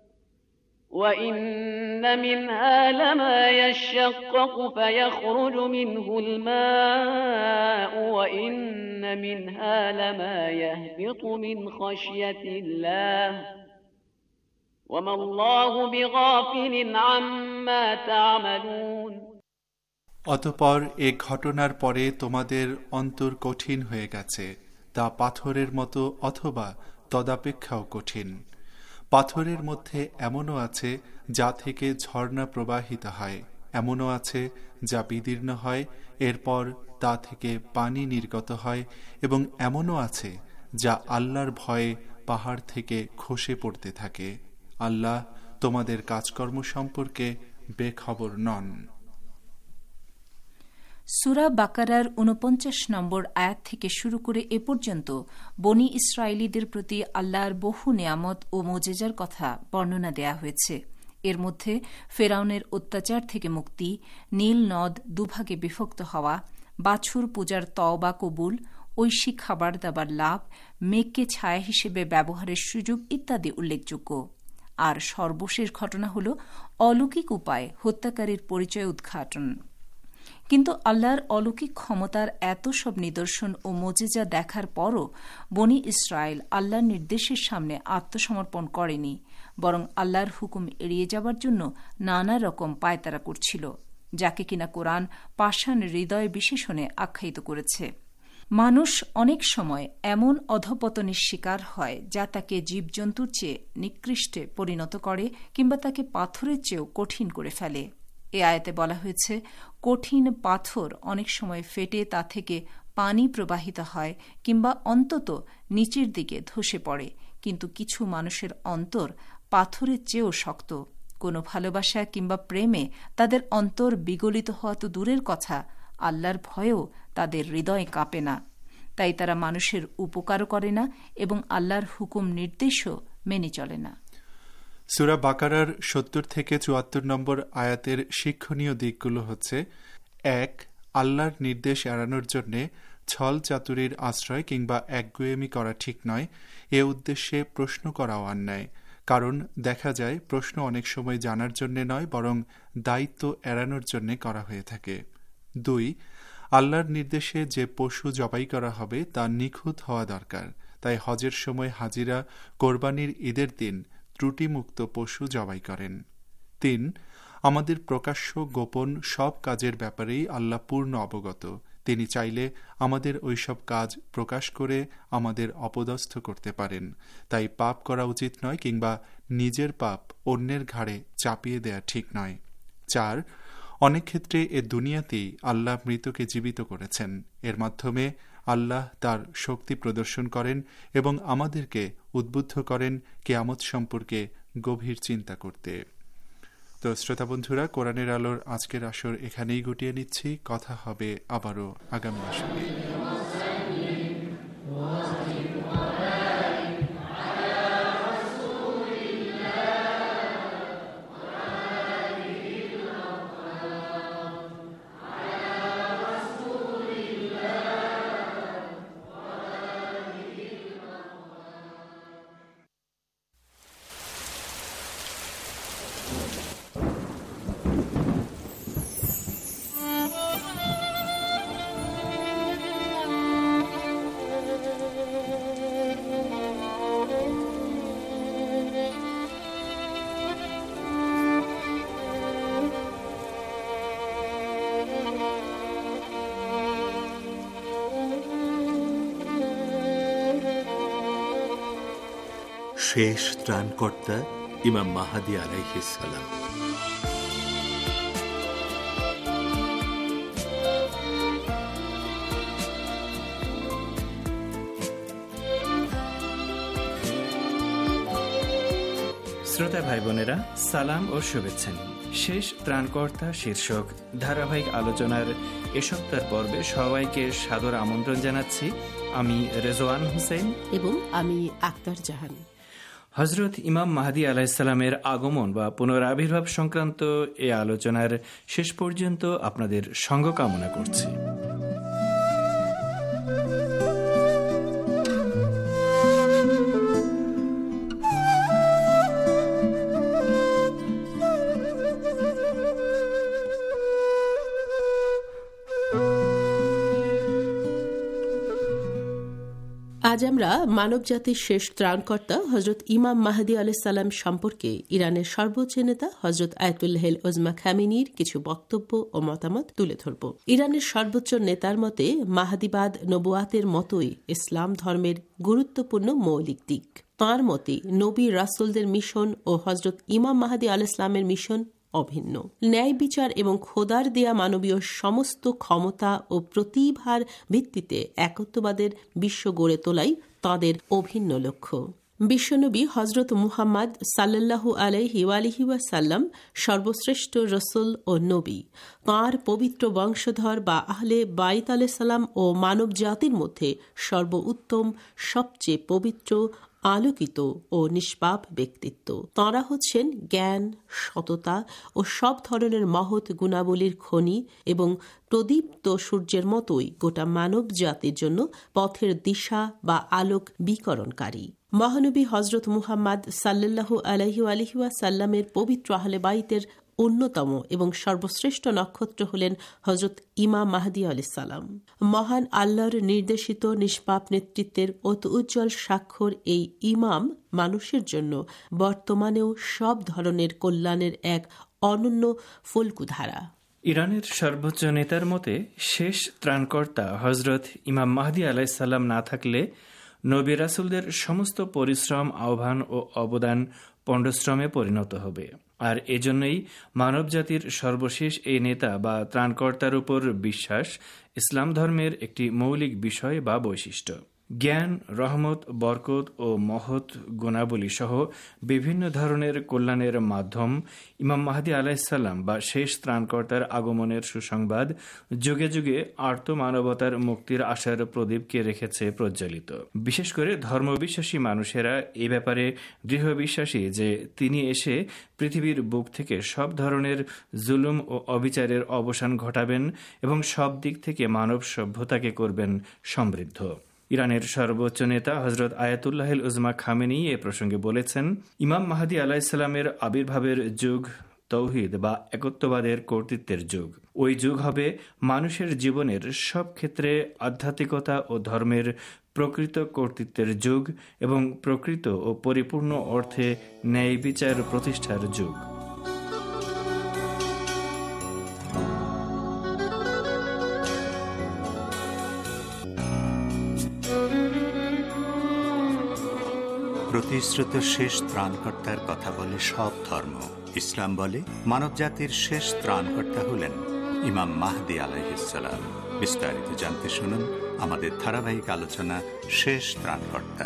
وإن منها لما يشقق فيخرج منه الماء وإن منها لما يهبط من خشية الله وما الله بغافل عما تعملون অতঃপর এ ঘটনার পরে তোমাদের অন্তর কঠিন হয়ে গেছে, তা পাথরের মতো অথবা তদাপেক্ষাও কঠিন। পাথরের মধ্যে এমনও আছে যা থেকে ঝর্ণা প্রবাহিত হয়, এমনও আছে যা বিদীর্ণ হয়, এরপর তা থেকে পানি নির্গত হয়, এবং এমনও আছে যা আল্লাহর ভয়ে পাহাড় থেকে খসে পড়তে থাকে। আল্লাহ তোমাদের কাজকর্ম সম্পর্কে বেখবর নন। সূরা বাকারার ঊনপঞ্চাশ নম্বর আয়াত থেকে শুরু করে এ পর্যন্ত বনি ইসরায়েলীদের প্রতি আল্লাহর বহু নেয়ামত ও মোজেজার কথা বর্ণনা দেয়া হয়েছে। এর মধ্যে ফেরাউনের অত্যাচার থেকে মুক্তি, নীল নদ দুভাগে বিভক্ত হওয়া, বাছুর পূজার তওবা কবুল, ঐশী খাবার দাবার লাভ, মেঘকে ছায়া হিসেবে ব্যবহারের সুযোগ ইত্যাদি উল্লেখযোগ্য। আর সর্বশেষ ঘটনা হল অলৌকিক উপায়ে হত্যাকারীর পরিচয় উদ্ঘাটন। কিন্তু আল্লাহর অলৌকিক ক্ষমতার এত সব নিদর্শন ও মোজেজা দেখার পরও বনি ইসরায়েল আল্লাহর নির্দেশের সামনে আত্মসমর্পণ করেনি, বরং আল্লাহর হুকুম এড়িয়ে যাবার জন্য নানা রকম পায়তারা করছিল, যাকে কিনা কোরআন পাষাণ হৃদয় বিশেষণে আখ্যায়িত করেছে। মানুষ অনেক সময় এমন অধঃপতনের শিকার হয় যা তাকে জীবজন্তুর চেয়ে নিকৃষ্টে পরিণত করে কিংবা তাকে পাথরের চেয়েও কঠিন করে ফেলে। এ আয়াতে বলা হয়েছে, কঠিন পাথর অনেক সময় ফেটে তা থেকে পানি প্রবাহিত হয় কিংবা অন্তত নিচের দিকে ধসে পড়ে, কিন্তু কিছু মানুষের অন্তর পাথরের চেয়েও শক্ত। কোনো ভালোবাসা কিংবা প্রেমে তাদের অন্তর বিগলিত হওয়া তো দূরের কথা, আল্লাহর ভয়েও তাদের হৃদয় কাঁপে না। তাই তারা মানুষের উপকারও করে না এবং আল্লাহর হুকুম নির্দেশও মেনে চলে না। সূরা বাকারার সত্তর থেকে চুয়াত্তর নম্বর আয়াতের শিক্ষণীয় দিকগুলো হচ্ছে: এক, আল্লাহর নির্দেশ এড়ানোর জন্য ছল চাতুরির আশ্রয় কিংবা একগুয়েমি করা ঠিক নয়। এ উদ্দেশ্যে প্রশ্ন করাও অন্যায়, কারণ দেখা যায় প্রশ্ন অনেক সময় জানার জন্য নয়, বরং দায়িত্ব এড়ানোর জন্য করা হয়ে থাকে। দুই, আল্লাহর নির্দেশে যে পশু জবাই করা হবে তা নিখুঁত হওয়া দরকার। তাই হজের সময় হাজিরা কোরবানির ঈদের দিন ত্রুটিমুক্ত পশু জবাই করেন। তিন, আমাদের প্রকাশ্য গোপন সব কাজের ব্যাপারেই আল্লাহ পূর্ণ অবগত। তিনি চাইলে আমাদের ওইসব কাজ প্রকাশ করে আমাদের অপদস্থ করতে পারেন। তাই পাপ করা উচিত নয় কিংবা নিজের পাপ অন্যের ঘাড়ে চাপিয়ে দেয়া ঠিক নয়। চার, অনেক ক্ষেত্রে এ দুনিয়াতেই আল্লাহ মৃতকে জীবিত করেছেন। এর মাধ্যমে আল্লাহ তার শক্তি প্রদর্শন করেন এবং আমাদেরকে উদ্বুদ্ধ করেন কিয়ামত সম্পর্কে গভীর চিন্তা করতে। তো শ্রোতা বন্ধুরা, কোরআনের আলোর আজকের আসর এখানেই গুটিয়ে নিচ্ছি। কথা হবে আবারও আগামী আসরে। শেষ ত্রাণকর্তা ইমাম মাহদী আলাইহিস সালাম। শ্রোতা ভাই বোনেরা, সালাম ও শুভেচ্ছা নিন। শেষ ত্রাণকর্তা শীর্ষক ধারাবাহিক আলোচনার এ সপ্তাহের পর্বে সবাইকে সাদর আমন্ত্রণ জানাচ্ছি। আমি রেজওয়ান হোসেন এবং আমি আক্তার জাহান। হজরত ইমাম মাহদী আলাইহিসসালামের আগমন বা পুনরাবির্ভাব সংক্রান্ত এই আলোচনার শেষ পর্যন্ত আপনাদের সঙ্গ কামনা করছি। আজ আমরা মানবজাতির শেষ ত্রাণকর্তা হজরত ইমাম মাহদী আলাইহিস সালাম সম্পর্কে ইরানের সর্বোচ্চ নেতা হজরত আয়াতুল্লাহিল উজমা খামেনির কিছু বক্তব্য ও মতামত তুলে ধরব। ইরানের সর্বোচ্চ নেতার মতে মাহদিবাদ নবুয়াতের মতোই ইসলাম ধর্মের গুরুত্বপূর্ণ মৌলিক দিক। তাঁর মতে নবী রাসূলদের মিশন ও হযরত ইমাম মাহদী আলাইহিস সালামের মিশন অভিন্ন। ন্যায় বিচার এবং খোদার দেয়া মানবীয় সমস্ত ক্ষমতা ও প্রতিভার ভিত্তিতে একত্ববাদের বিশ্ব গড়ে তোলাই তাঁদের অভিন্ন লক্ষ্য। বিশ্বনবী হযরত মুহাম্মদ সাল্লাল্লাহু আলাইহি ওয়ালিহি ওয়াসাল্লাম সর্বশ্রেষ্ঠ রসুল ও নবী। তাঁর পবিত্র বংশধর বা আহলে বাইত আলাইহিস সালাম ও মানব জাতির মধ্যে সর্বোত্তম, সবচেয়ে পবিত্র, আলোকিত ও নিষ্পাপ ব্যক্তিত্ব। তাঁরা হচ্ছেন জ্ঞান, সততা ও সব ধরনের মহৎ গুণাবলীর খনি এবং প্রদীপ্ত সূর্যের মতোই গোটা মানব জাতির জন্য পথের দিশা বা আলোক বিকরণকারী। মহানবী হযরত মুহাম্মদ সাল্লাল্লাহু আলাইহি ওয়ালিহি ওয়াসাল্লামের পবিত্র আহলে বাইতের অন্যতম এবং সর্বশ্রেষ্ঠ নক্ষত্র হলেন হযরত ইমাম মাহদী আলাইহিস সালাম। মহান আল্লাহর নির্দেশিত নিষ্পাপ নেতৃত্বের অতি উজ্জ্বল স্বাক্ষর এই ইমাম মানুষের জন্য বর্তমানেও সব ধরনের কল্যাণের এক অনন্য ফলকুধারা। ইরানের সর্বোচ্চ নেতার মতে শেষ ত্রাণকর্তা হযরত ইমাম মাহদী আলাইহিস সালাম না থাকলে নবী রাসূলদের সমস্ত পরিশ্রম, আহ্বান ও অবদান পণ্ডশ্রমে পরিণত হবে। আর এজন্যই মানবজাতির সর্বশেষ এই নেতা বা ত্রাণকর্তার উপর বিশ্বাস ইসলাম ধর্মের একটি মৌলিক বিষয় বা বৈশিষ্ট্য। জ্ঞান, রহমত, বরকত ও মহৎ গুণাবলী সহ বিভিন্ন ধরনের কল্যাণের মাধ্যম ইমাম মাহদী আলাইহিস সালাম বা শেষ ত্রাণকর্তার আগমনের সুসংবাদ যুগে যুগে আর্ত মানবতার মুক্তির আশার প্রদীপকে রেখেছে প্রজ্বলিত। বিশেষ করে ধর্মবিশ্বাসী মানুষেরা এ ব্যাপারে দৃঢ় বিশ্বাসী যে তিনি এসে পৃথিবীর বুক থেকে সব ধরনের জুলুম ও অবিচারের অবসান ঘটাবেন এবং সব দিক থেকে মানব সভ্যতাকে করবেন সমৃদ্ধ। ইরানের সর্বোচ্চ নেতা হযরত আয়াতুল্লাহিল উজমা খামেনি এ প্রসঙ্গে বলেছেন, ইমাম মাহদী আলাইহিস সালামের আবির্ভাবের যুগ তৌহিদ বা একত্ববাদের কর্তৃত্বের যুগ। ওই যুগ হবে মানুষের জীবনের সব ক্ষেত্রে আধ্যাত্মিকতা ও ধর্মের প্রকৃত কর্তৃত্বের যুগ এবং প্রকৃত ও পরিপূর্ণ অর্থে ন্যায় বিচার প্রতিষ্ঠার যুগ। প্রতিশ্রুত শেষ ত্রাণকর্তার কথা বলে সব ধর্ম। ইসলাম বলে মানবজাতির শেষ ত্রাণকর্তা হলেন ইমাম মাহদী আলাইহিস সালাম। বিস্তারিত জানতে শুনুন আমাদের ধারাবাহিক আলোচনা শেষ ত্রাণকর্তা।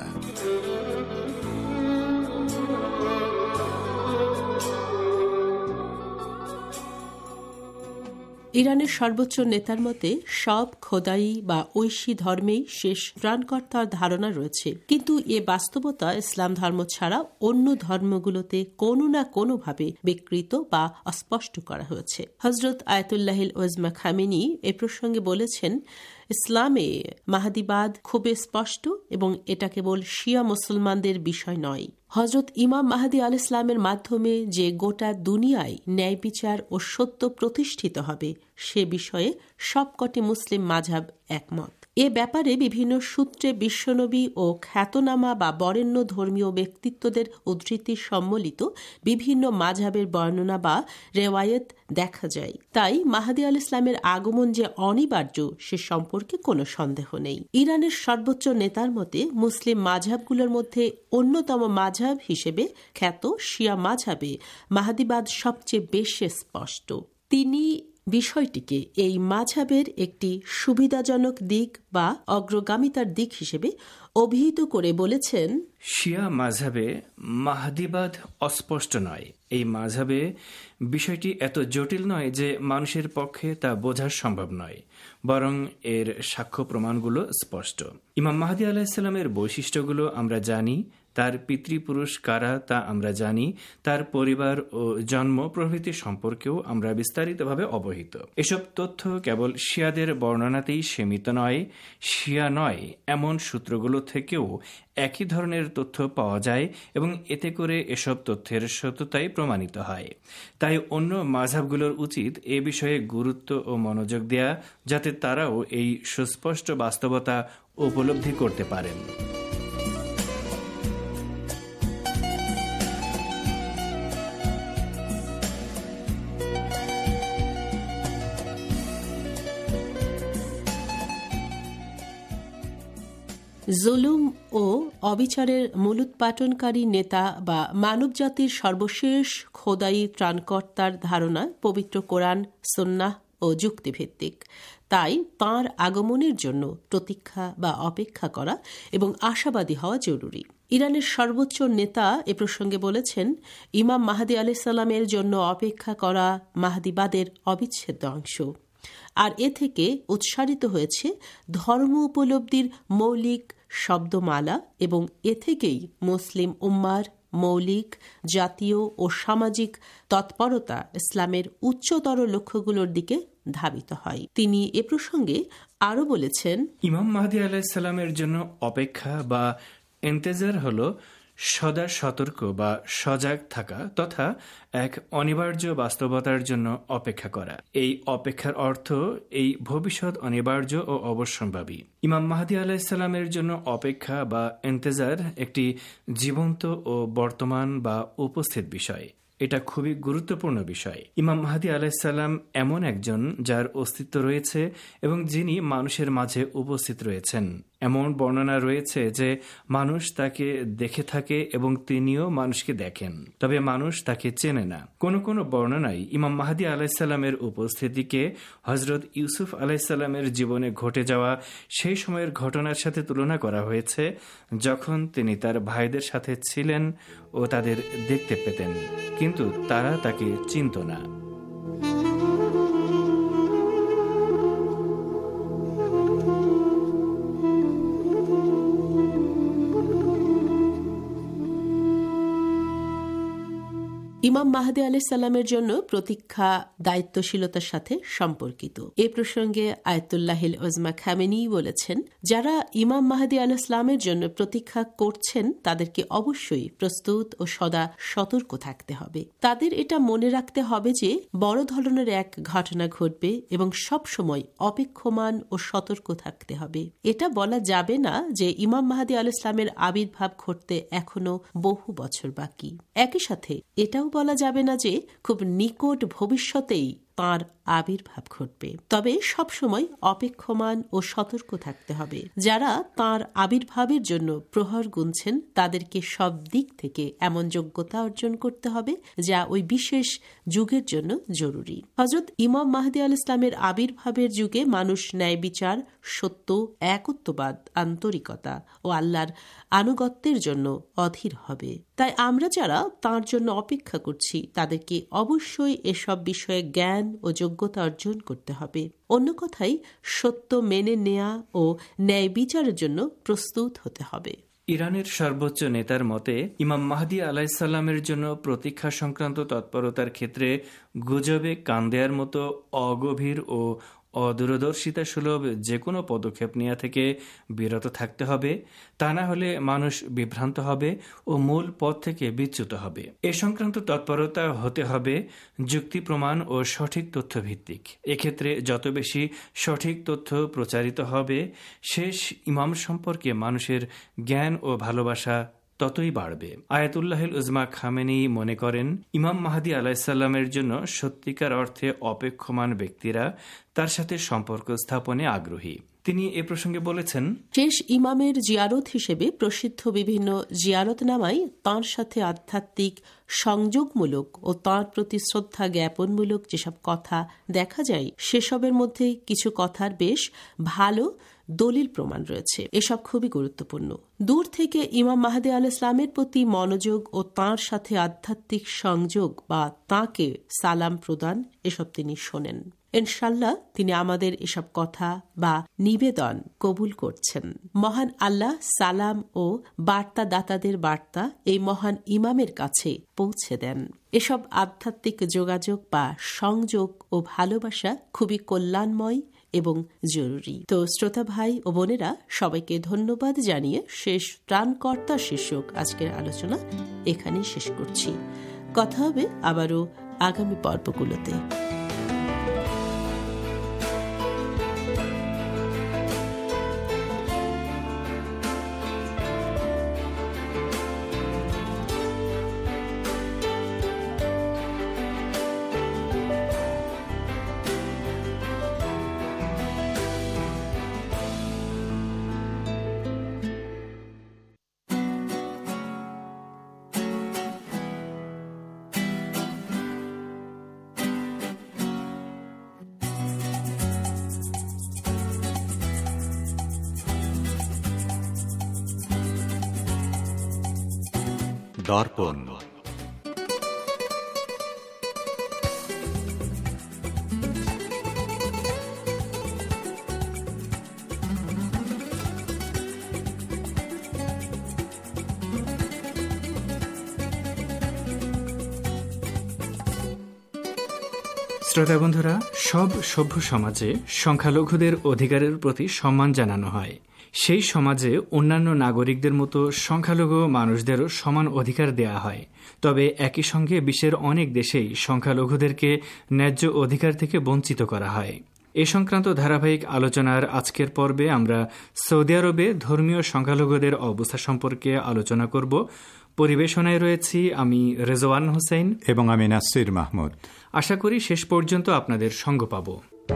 ইরানের সর্বোচ্চ নেতার মতে সব খোদাই বা ঐশী ধর্মেই শেষ ত্রাণকর্তার ধারণা রয়েছে, কিন্তু এ বাস্তবতা ইসলাম ধর্ম ছাড়া অন্য ধর্মগুলোতে কোনো না কোনোভাবে বিকৃত বা অস্পষ্ট করা হয়েছে। হযরত আয়াতুল্লাহিল উজমা খামেনি এ প্রসঙ্গে বলেছেন, ইসলামে মাহদিবাদ খুবই স্পষ্ট এবং এটা কেবল শিয়া মুসলমানদের বিষয় নয়। হযরত ইমাম মাহদী আলাইহিস সালামের মাধ্যমে যে গোটা দুনিয়ায় ন্যায় বিচার ও সত্য প্রতিষ্ঠিত হবে সে বিষয়ে সবকটি মুসলিম মাযহাব একমত। এ ব্যাপারে বিভিন্ন সূত্রে বিশ্বনবী ও খ্যাতনামা বা বরেণ্য ধর্মীয় ব্যক্তিত্বদের উদ্ধৃতি সম্বলিত বিভিন্ন মাযহাবের বর্ণনা বা রেওয়ায়েত দেখা যায়। তাই মাহদী আলাইহিস সালামের আগমন যে অনিবার্য সে সম্পর্কে কোনো সন্দেহ নেই। ইরানের সর্বোচ্চ নেতার মতে মুসলিম মাযহাবগুলোর মধ্যে অন্যতম মাযহাব হিসেবে খ্যাত শিয়া মাযহাবে মাহদিবাদ সবচেয়ে বেশি স্পষ্ট। তিনি বিষয়টিকে এই মাযহাবের একটি সুবিধাজনক দিক বা অগ্রগামিতার দিক হিসেবে অভিহিত করে বলেছেন, শিয়া মাযহাবে মাহদিবাদ অস্পষ্ট নয়। এই মাযহাবে বিষয়টি এত জটিল নয় যে মানুষের পক্ষে তা বোঝা সম্ভব নয়, বরং এর সাক্ষ্য প্রমাণগুলো স্পষ্ট। ইমাম মাহদী আলাইহিস সালামের বৈশিষ্ট্যগুলো আমরা জানি, তার পিতৃপুরুষ কারা তা আমরা জানি, তার পরিবার ও জন্ম প্রভৃতি সম্পর্কেও আমরা বিস্তারিতভাবে অবহিত। এসব তথ্য কেবল শিয়াদের বর্ণনাতেই সীমিত নয়, শিয়া নয় এমন সূত্রগুলো থেকেও একই ধরনের তথ্য পাওয়া যায় এবং এতে করে এসব তথ্যের সত্যতাই প্রমাণিত হয়। তাই অন্য মাযহাবগুলোর উচিত এ বিষয়ে গুরুত্ব ও মনোযোগ দেয়া, যাতে তারাও এই সুস্পষ্ট বাস্তবতা উপলব্ধি করতে পারেন। জুলুম ও অবিচারের মূলোৎপাটনকারী নেতা বা মানবজাতির সর্বশেষ খোদাই ত্রাণকর্তার ধারণা পবিত্র কোরআন, সুন্নাহ ও যুক্তিভিত্তিক। তাই তাঁর আগমনের জন্য প্রতীক্ষা বা অপেক্ষা করা এবং আশাবাদী হওয়া জরুরি। ইরানের সর্বোচ্চ নেতা এ প্রসঙ্গে বলেছেন, ইমাম মাহদী আলাইহিস সালামের জন্য অপেক্ষা করা মাহদীবাদের অবিচ্ছেদ্য অংশ। আর এ থেকে উৎসারিত হয়েছে ধর্ম উপলব্ধির মৌলিক শব্দমালা এবং এ থেকেই মুসলিম উম্মার মৌলিক জাতীয় ও সামাজিক তৎপরতা ইসলামের উচ্চতর লক্ষ্যগুলোর দিকে ধাবিত হয়। তিনি এ প্রসঙ্গে আরও বলেছেন, ইমাম মাহদী আলাইহিস সালামের জন্য অপেক্ষা বা ইন্তেজার হল সদা সতর্ক বা সজাগ থাকা তথা এক অনিবার্য বাস্তবতার জন্য অপেক্ষা করা। এই অপেক্ষার অর্থ এই ভবিষ্যৎ অনিবার্য ও অবশ্যম্ভাবী। ইমাম মাহদী আলাইহিস সালামের জন্য অপেক্ষা বা ইন্তেজার একটি জীবন্ত ও বর্তমান বা উপস্থিত বিষয়। এটা খুবই গুরুত্বপূর্ণ বিষয়। ইমাম মাহদী আলাইহিস সালাম এমন একজন যার অস্তিত্ব রয়েছে এবং যিনি মানুষের মাঝে উপস্থিত রয়েছেন। এমন বর্ণনা রয়েছে যে মানুষ তাকে দেখে থাকে এবং তিনিও মানুষকে দেখেন, তবে মানুষ তাকে চেনে না। কোন কোন বর্ণনায় ইমাম মাহদী আলাইহিস সালামের উপস্থিতিকে হযরত ইউসুফ আলাইহিস সালামের জীবনে ঘটে যাওয়া সেই সময়ের ঘটনার সাথে তুলনা করা হয়েছে, যখন তিনি তার ভাইদের সাথে ছিলেন ও তাদের দেখতে পেতেন, কিন্তু তারা তাকে চিনত না। ইমাম মাহদী আলাইহিস সালামের জন্য প্রতীক্ষা দায়িত্বশীলতার সাথে সম্পর্কিত। এ প্রসঙ্গে আয়াতুল্লাহিল উজমা খামেনি বলেছেন, যারা ইমাম মাহদী আলাইহিস সালামের জন্য প্রতীক্ষা করছেন তাদেরকে অবশ্যই প্রস্তুত ও সদা সতর্ক থাকতে হবে। তাদের এটা মনে রাখতে হবে যে বড় ধরনের এক ঘটনা ঘটবে এবং সব সময় অপেক্ষমান ও সতর্ক থাকতে হবে। এটা বলা যাবে না যে ইমাম মাহদী আলাইহিস সালামের আবির্ভাব ঘটতে এখনো বহু বছর বাকি। একই সাথে এটাও বলা যাবে না যে খুব নিকট ভবিষ্যতেই তাঁর আবির্ভাব ঘটবে। তবে সবসময় অপেক্ষমান ও সতর্ক থাকতে হবে। যারা তাঁর আবির্ভাবের জন্য প্রহর গুনছেন তাদেরকে সব দিক থেকে এমন যোগ্যতা অর্জন করতে হবে যা ওই বিশেষ যুগের জন্য জরুরি। হযরত ইমাম মাহদী আলাইহিস সালামের আবির্ভাবের যুগে মানুষ ন্যায় বিচার, সত্য, একত্ববাদ, আন্তরিকতা ও আল্লাহর আনুগত্যের জন্য অধীর হবে। তাই আমরা যারা তাঁর জন্য অপেক্ষা করছি তাদেরকে অবশ্যই এসব বিষয়ে জ্ঞান ও যোগ্যতা অর্জন করতে হবে। অন্য কথায় সত্য মেনে নেয়া ও ন্যায় বিচারের জন্য প্রস্তুত হতে হবে। ইরানের সর্বোচ্চ নেতার মতে ইমাম মাহদী আলাইহিস সালামের জন্য প্রতীক্ষা সংক্রান্ত তৎপরতার ক্ষেত্রে গুজবে কান দেয়ার মতো অগভীর ও অদূরদর্শিতা সুলভ যে কোনো পদক্ষেপ নেওয়া থেকে বিরত থাকতে হবে। তা না হলে মানুষ বিভ্রান্ত হবে ও মূল পথ থেকে বিচ্যুত হবে। এ সংক্রান্ত তৎপরতা হতে হবে যুক্তি প্রমাণ ও সঠিক তথ্য ভিত্তিক। এক্ষেত্রে যত বেশি সঠিক তথ্য প্রচারিত হবে, শেষ ইমাম সম্পর্কে মানুষের জ্ঞান ও ভালোবাসা ততই বাড়বে। আয়াতুল্লাহিল উজমা খামেনি মনে করেন, ইমাম মাহদী আলাইহিস সালামের জন্য সত্যিকার অর্থে অপেক্ষমান ব্যক্তিরা তার সাথে সম্পর্ক স্থাপনে আগ্রহী। তিনি এ প্রসঙ্গে বলেছেন, শেষ ইমামের জিয়ারত হিসেবে প্রসিদ্ধ বিভিন্ন জিয়ারতনামায় তাঁর সাথে আধ্যাত্মিক সংযোগমূলক ও তাঁর প্রতি শ্রদ্ধা জ্ঞাপনমূলক যেসব কথা দেখা যায়, সেসবের মধ্যে কিছু কথার বেশ ভালো দলিল প্রমাণ রয়েছে। এসব খুবই গুরুত্বপূর্ণ। দূর থেকে ইমাম মাহদী আলাইহিস সালামের প্রতি মনোযোগ ও তাঁর সাথে আধ্যাত্মিক সংযোগ বা তাঁকে সালাম প্রদান এসব তিনি শোনেন। ইনশাল্লাহ তিনি আমাদের এসব কথা বা নিবেদন কবুল করছেন। মহান আল্লাহ সালাম ও বার্তা দাতাদের বার্তা এই মহান ইমামের কাছে পৌঁছে দেন। এসব আধ্যাত্মিক যোগাযোগ বা সংযোগ ও ভালোবাসা খুবই কল্যাণময় এবং জরুরি। তো শ্রোতা ভাই ও বোনেরা, সবাইকে ধন্যবাদ জানিয়ে শেষ ত্রাণকর্তা শীর্ষক আজকের আলোচনা এখানেই শেষ করছি। কথা হবে আবারও আগামী পর্বগুলোতে। দর্পণ। শ্রোতা বন্ধুরা, সব সভ্য সমাজে সংখ্যালঘুদের অধিকারের প্রতি সম্মান জানানো হয়। সেই সমাজে অন্যান্য নাগরিকদের মতো সংখ্যালঘু মানুষদেরও সমান অধিকার দেয়া হয়। তবে একই সঙ্গে বিশ্বের অনেক দেশেই সংখ্যালঘুদেরকে ন্যায্য অধিকার থেকে বঞ্চিত করা হয়। এ সংক্রান্ত ধারাবাহিক আলোচনার আজকের পর্বে আমরা সৌদি আরবে ধর্মীয় সংখ্যালঘুদের অবস্থা সম্পর্কে আলোচনা করব। পরিবেশনায় রয়েছি আমি রেজওয়ান হোসেন এবং আমি নাসির মাহমুদ। আশা করি শেষ পর্যন্ত আপনাদের সঙ্গ পাব।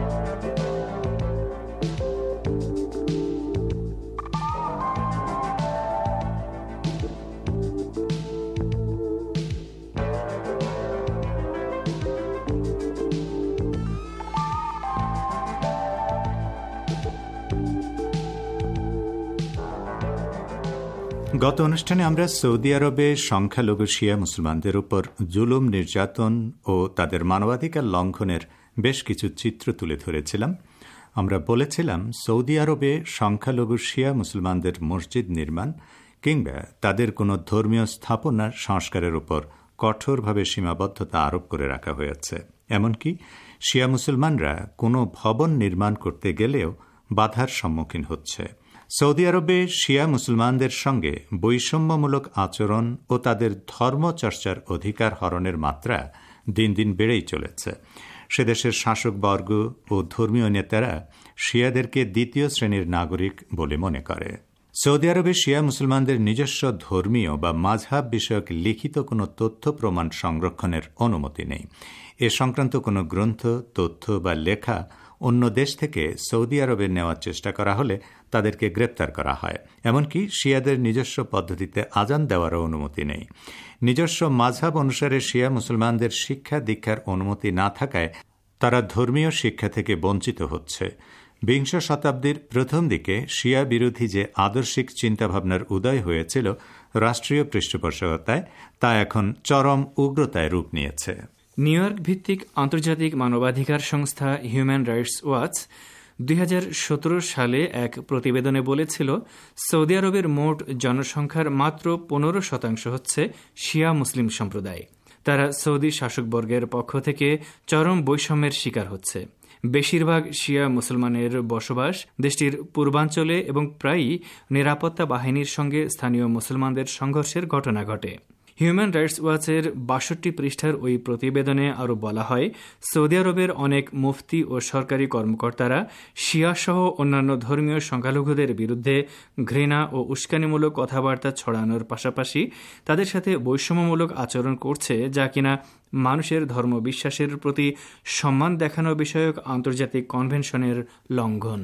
গত অনুষ্ঠানে আমরা সৌদি আরবে সংখ্যালঘু শিয়া মুসলমানদের উপর জুলুম, নির্যাতন ও তাদের মানবাধিকার লঙ্ঘনের বেশ কিছু চিত্র তুলে ধরেছিলাম। আমরা বলেছিলাম সৌদি আরবে সংখ্যালঘু শিয়া মুসলমানদের মসজিদ নির্মাণ কিংবা তাদের কোনো ধর্মীয় স্থাপনার সংস্কারের উপর কঠোরভাবে সীমাবদ্ধতা আরোপ করে রাখা হয়েছে। এমনকি শিয়া মুসলমানরা কোনো ভবন নির্মাণ করতে গেলেও বাধার সম্মুখীন হচ্ছে। সৌদি আরবে শিয়া মুসলমানদের সঙ্গে বৈষম্যমূলক আচরণ ও তাদের ধর্মচর্চার অধিকার হরণের মাত্রা দিন দিন বেড়েই চলেছে। সে দেশের শাসকবর্গ ও ধর্মীয় নেতারা শিয়াদেরকে দ্বিতীয় শ্রেণীর নাগরিক বলে মনে করে। সৌদি আরবে শিয়া মুসলমানদের নিজস্ব ধর্মীয় বা মাযহাব বিষয়ক লিখিত কোনো তথ্য প্রমাণ সংরক্ষণের অনুমতি নেই। এ সংক্রান্ত কোনো গ্রন্থ, তথ্য বা লেখা অন্য দেশ থেকে সৌদি আরবে নেওয়ার চেষ্টা করা হলে তাদেরকে গ্রেপ্তার করা হয়। এমনকি শিয়াদের নিজস্ব পদ্ধতিতে আজান দেওয়ারও অনুমতি নেই। নিজস্ব মাযহাব অনুসারে শিয়া মুসলমানদের শিক্ষা দীক্ষার অনুমতি না থাকায় তারা ধর্মীয় শিক্ষা থেকে বঞ্চিত হচ্ছে। বিংশ শতাব্দীর প্রথম দিকে শিয়া বিরোধী যে আদর্শিক চিন্তাভাবনার উদয় হয়েছিল রাষ্ট্রীয় পৃষ্ঠপোষকতায়, তা এখন চরম উগ্রতায় রূপ নিয়েছে। নিউ ইয়র্ক ভিত্তিক আন্তর্জাতিক মানবাধিকার সংস্থা হিউম্যান রাইটস ওয়াচ দুই হাজার সতেরো সালে এক প্রতিবেদনে বলেছিল, সৌদি আরবের মোট জনসংখ্যার মাত্র পনেরো শতাংশ হচ্ছে শিয়া মুসলিম সম্প্রদায়। তারা সৌদি শাসকবর্গের পক্ষ থেকে চরম বৈষম্যের শিকার হচ্ছে। বেশিরভাগ শিয়া মুসলমানের বসবাস দেশটির পূর্বাঞ্চলে এবং প্রায়ই নিরাপত্তা বাহিনীর সঙ্গে স্থানীয় মুসলমানদের সংঘর্ষের ঘটনা ঘটে। হিউম্যান রাইটস ওয়াচের বাষট্টি পৃষ্ঠার ওই প্রতিবেদনে আরও বলা হয়, সৌদি আরবের অনেক মুফতি ও সরকারি কর্মকর্তারা শিয়াসহ অন্যান্য ধর্মীয় সংখ্যালঘুদের বিরুদ্ধে ঘৃণা ও উস্কানিমূলক কথাবার্তা ছড়ানোর পাশাপাশি তাদের সাথে বৈষম্যমূলক আচরণ করছে, যা কিনা মানুষের ধর্ম বিশ্বাসের প্রতি সম্মান দেখানো বিষয়ক আন্তর্জাতিক কনভেনশনের লঙ্ঘন।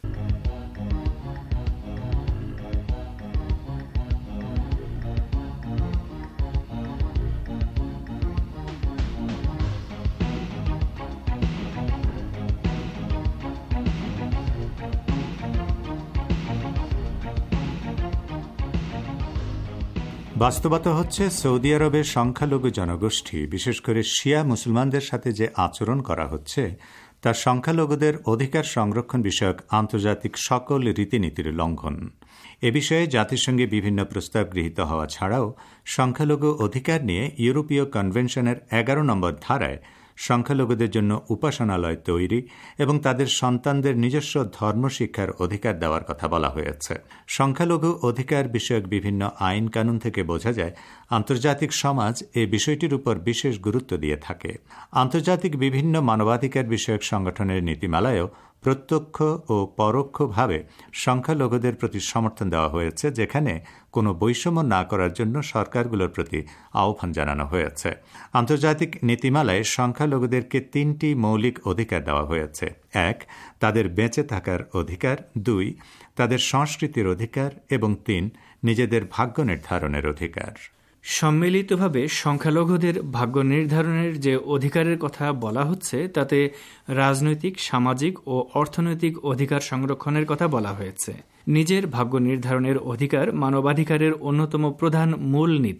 বাস্তবতা হচ্ছে সৌদি আরবের সংখ্যালঘু জনগোষ্ঠী, বিশেষ করে শিয়া মুসলমানদের সাথে যে আচরণ করা হচ্ছে তা সংখ্যালঘুদের অধিকার সংরক্ষণ বিষয়ক আন্তর্জাতিক সকল রীতিনীতির লঙ্ঘন। এ বিষয়ে জাতিসংঘে বিভিন্ন প্রস্তাব গৃহীত হওয়া ছাড়াও সংখ্যালঘু অধিকার নিয়ে ইউরোপীয় কনভেনশনের এগারো নম্বর ধারায় সংখ্যালঘুদের জন্য উপাসনালয় তৈরি এবং তাদের সন্তানদের নিজস্ব ধর্ম শিক্ষার অধিকার দেওয়ার কথা বলা হয়েছে। সংখ্যালঘু অধিকার বিষয়ক বিভিন্ন আইন কানুন থেকে বোঝা যায় আন্তর্জাতিক সমাজ এই বিষয়টির উপর বিশেষ গুরুত্ব দিয়ে থাকে। আন্তর্জাতিক বিভিন্ন মানবাধিকার বিষয়ক সংগঠনের নীতিমালায়ও প্রত্যক্ষ ও পরোক্ষভাবে সংখ্যালঘুদের প্রতি সমর্থন দেওয়া হয়েছে, যেখানে কোনো বৈষম্য না করার জন্য সরকারগুলোর প্রতি আহ্বান জানানো হয়েছে। আন্তর্জাতিক নীতিমালায় সংখ্যালঘুদেরকে তিনটি মৌলিক অধিকার দেওয়া হয়েছে। এক, তাদের বেঁচে থাকার অধিকার; দুই, তাদের সংস্কৃতির অধিকার; এবং তিন, নিজেদের ভাগ্য নির্ধারণের অধিকার। সম্মিলিতভাবে সংখ্যালঘুদের ভাগ্য নির্ধারণের যে অধিকারের কথা বলা হচ্ছে তাতে রাজনৈতিক, সামাজিক ও অর্থনৈতিক অধিকার সংরক্ষণের কথা বলা হয়েছে। নিজের ভাগ্য নির্ধারণের অধিকার মানবাধিকারের অন্যতম প্রধান মূল নীতি।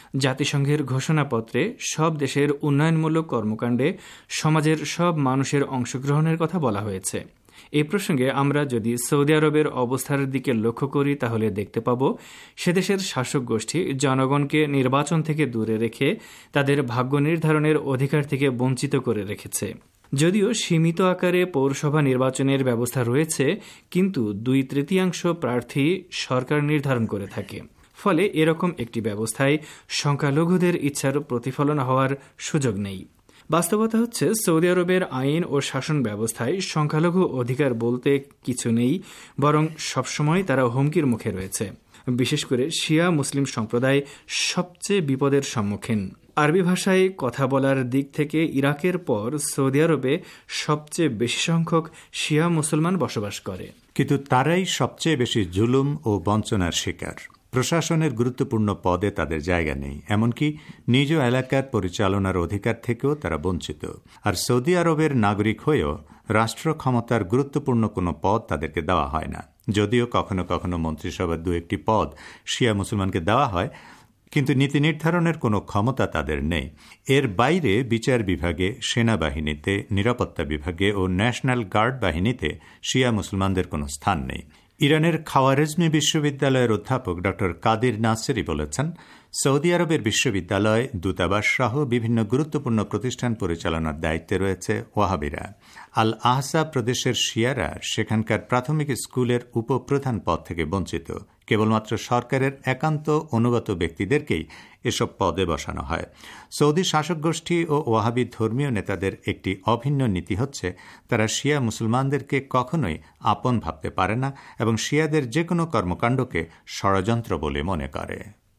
জাতিসংঘের ঘোষণাপত্রে সব দেশের উন্নয়নমূলক কর্মকাণ্ডে সমাজের সব মানুষের অংশগ্রহণের কথা বলা হয়েছে। এ প্রসঙ্গে আমরা যদি সৌদি আরবের অবস্থার দিকে লক্ষ্য করি তাহলে দেখতে পাব সেদেশের শাসক গোষ্ঠী জনগণকে নির্বাচন থেকে দূরে রেখে তাদের ভাগ্য নির্ধারণের অধিকার থেকে বঞ্চিত করে রেখেছে। যদিও সীমিত আকারে পৌরসভা নির্বাচনের ব্যবস্থা রয়েছে, কিন্তু দুই তৃতীয়াংশ প্রার্থী সরকার নির্ধারণ করে থাকে। ফলে এরকম একটি ব্যবস্থায় সংখ্যালঘুদের ইচ্ছার প্রতিফলন হওয়ার সুযোগ নেই। বাস্তবতা হচ্ছে সৌদি আরবের আইন ও শাসন ব্যবস্থায় সংখ্যালঘু অধিকার বলতে কিছু নেই, বরং সবসময় তারা হুমকির মুখে রয়েছে। বিশেষ করে শিয়া মুসলিম সম্প্রদায় সবচেয়ে বিপদের সম্মুখীন। আরবি ভাষায় কথা বলার দিক থেকে ইরাকের পর সৌদি আরবে সবচেয়ে বেশি সংখ্যক শিয়া মুসলমান বসবাস করে, কিন্তু তারাই সবচেয়ে বেশি জুলুম ও বঞ্চনার শিকার। প্রশাসনের গুরুত্বপূর্ণ পদে তাদের জায়গা নেই, এমনকি নিজ এলাকার পরিচালনার অধিকার থেকেও তারা বঞ্চিত। আর সৌদি আরবের নাগরিক হয়েও রাষ্ট্র ক্ষমতার গুরুত্বপূর্ণ কোনো পদ তাদেরকে দেওয়া হয় না। যদিও কখনো কখনো মন্ত্রিসভার দু একটি পদ শিয়া মুসলমানকে দেওয়া হয়, কিন্তু নীতি নির্ধারণের কোনো ক্ষমতা তাদের নেই। এর বাইরে বিচার বিভাগে, সেনাবাহিনীতে, নিরাপত্তা বিভাগে ও ন্যাশনাল গার্ড বাহিনীতে শিয়া মুসলমানদের কোনো স্থান নেই। ইরানের খাওয়ারেজমি বিশ্ববিদ্যালয়ের অধ্যাপক ড কাদির নাসেরি বলেছেন, সৌদি আরবের বিশ্ববিদ্যালয়, দূতাবাস সহ বিভিন্ন গুরুত্বপূর্ণ প্রতিষ্ঠান পরিচালনার দায়িত্বে রয়েছে ওয়াহাবিরা। আল আহসা প্রদেশের শিয়ারা সেখানকার প্রাথমিক স্কুলের উপপ্রধান পদ থেকে বঞ্চিত। কেবলমাত্র সরকারের একান্ত অনুগত ব্যক্তিদেরকেই এসব পদে বসানো হয়। সৌদি শাসক গোষ্ঠী ও ওয়াহাবি ধর্মীয় নেতাদের একটি অভিন্ন নীতি হচ্ছে, তারা শিয়া মুসলমানদেরকে কখনোই আপন ভাবতে পারে না এবং শিয়াদের যে কোনো কর্মকাণ্ডকে ষড়যন্ত্র বলে মনে করে।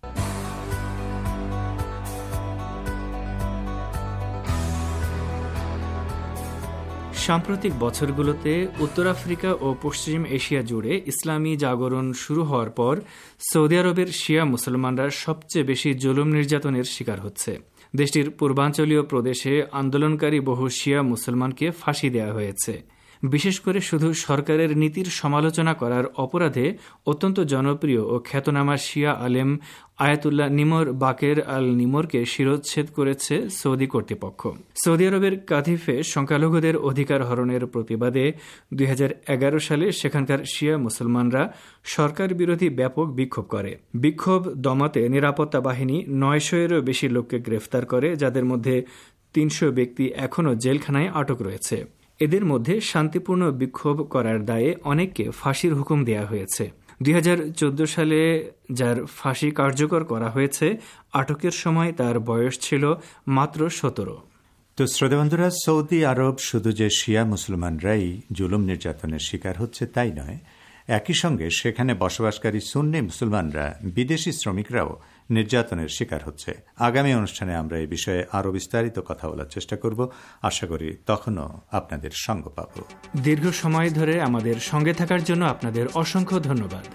সাম্প্রতিক বছরগুলোতে উত্তর আফ্রিকা ও পশ্চিম এশিয়া জুড়ে ইসলামী জাগরণ শুরু হওয়ার পর সৌদি আরবের শিয়া মুসলমানরা সবচেয়ে বেশি জুলুম নির্যাতনের শিকার হচ্ছে। দেশটির পূর্বাঞ্চলীয় প্রদেশে আন্দোলনকারী বহু শিয়া মুসলমানকে ফাঁসি দেওয়া হয়েছে। বিশেষ করে শুধু সরকারের নীতির সমালোচনা করার অপরাধে অত্যন্ত জনপ্রিয় ও খ্যাতনামা শিয়া আলেম আয়াতুল্লাহ নিমর বাকের আল নিমরকে শিরচ্ছেদ করেছে সৌদি কর্তৃপক্ষ। সৌদি আরবের কাদিফে সংখ্যালঘুদের অধিকার হরণের প্রতিবাদে দুই হাজার এগারো সালে সেখানকার শিয়া মুসলমানরা সরকার বিরোধী ব্যাপক বিক্ষোভ করে। বিক্ষোভ দমাতে নিরাপত্তা বাহিনী নয়শো এরও বেশি লোককে গ্রেফতার করে, যাদের মধ্যে তিনশো ব্যক্তি এখনও জেলখানায় আটক রয়েছে। এদের মধ্যে শান্তিপূর্ণ বিক্ষোভ করার দায়ে অনেককে ফাঁসির হুকুম দেওয়া হয়েছে। দুই হাজার চোদ্দ সালে যার ফাঁসি কার্যকর করা হয়েছে, আটকের সময় তার বয়স ছিল মাত্র সতেরো। তো শ্রোতাবন্ধুরা, সৌদি আরব শুধু যে শিয়া মুসলমানরাই জুলুম নির্যাতনের শিকার হচ্ছে তাই নয়, একই সঙ্গে সেখানে বসবাসকারী সুন্নি মুসলমানরা, বিদেশি শ্রমিকরাও নির্যাতনের শিকার হচ্ছে। আগামী অনুষ্ঠানে আমরা এই বিষয়ে আরও বিস্তারিত কথা বলার চেষ্টা করব। আশা করি তখনও আপনাদের সঙ্গ পাব। দীর্ঘ সময় ধরে আমাদের সঙ্গে থাকার জন্য আপনাদের অসংখ্য ধন্যবাদ।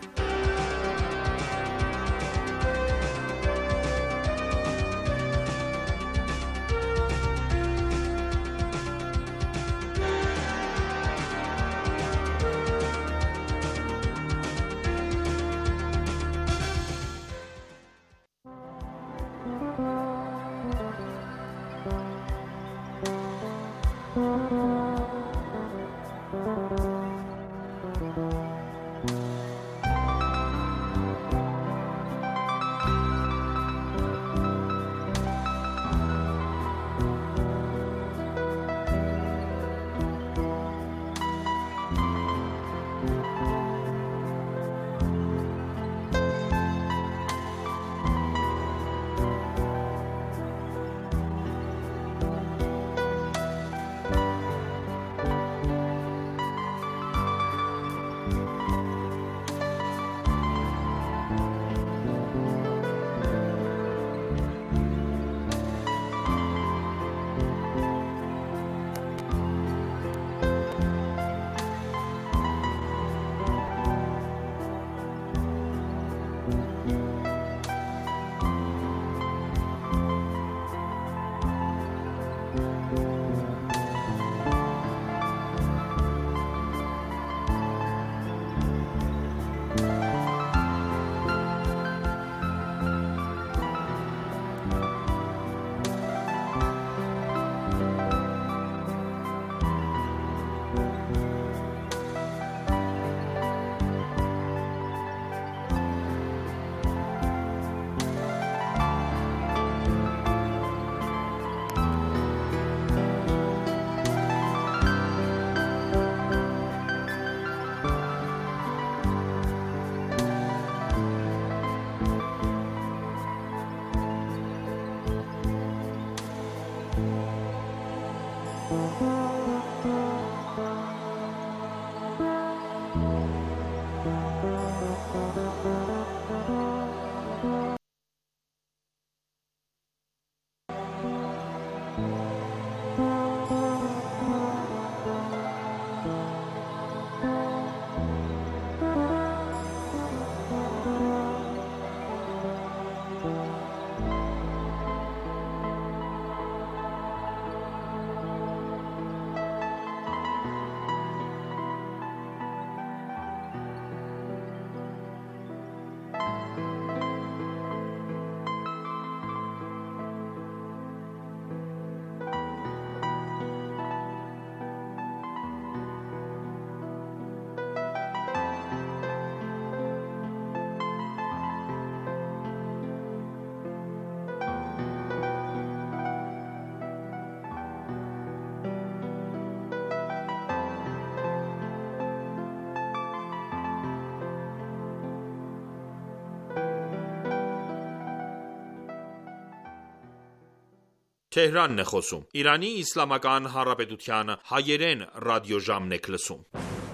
Թեհրանն է խոսում։ Իրանի Իսլամական Հանրապետության հայերեն ռադիոժամն եք լսում։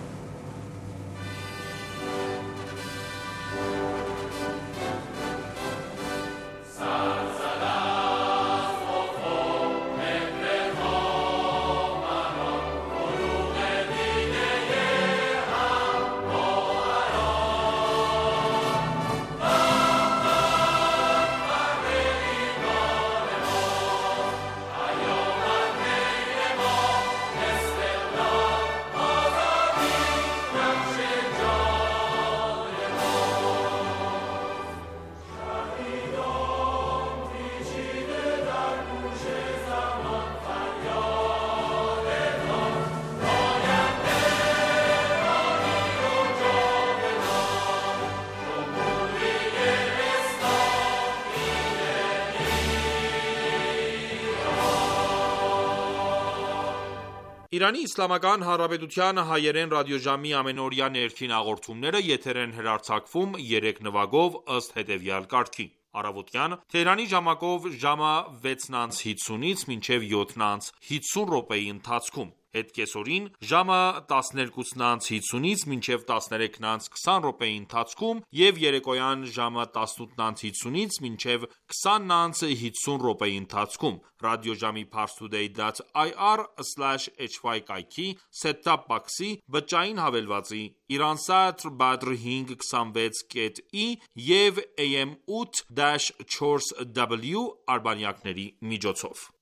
Իրանի Իսլամական Հանրապետության հայերեն ռադիոժամի ամենօրյա ներքին հաղորդումները եթեր են հեռարձակվում երեք նվագով ըստ հետևյալ կարգի. Առավոտյան Թեհրանի ժամակով ժամը վեցն անց հիսունից մինչև յոթն անց հիսուն րոպեի ընթացքում, հետ կեսօրին ժամը տասներկուսն անց հիսունից մինչև տասներեքն անց քսան րոպեի ընթացքում եւ երեկոյան ժամը տասնութն անց հիսունից մինչև քսանն անց հիսուն րոպեի ընթացքում ռադիոժամի parstoday dot i r slash h y կայքի set-top box-ի բջջային հավելվածի Iransat Badr հինգ քսանվեց կետ ի եւ A M ութ չորս W արբանյակների միջոցով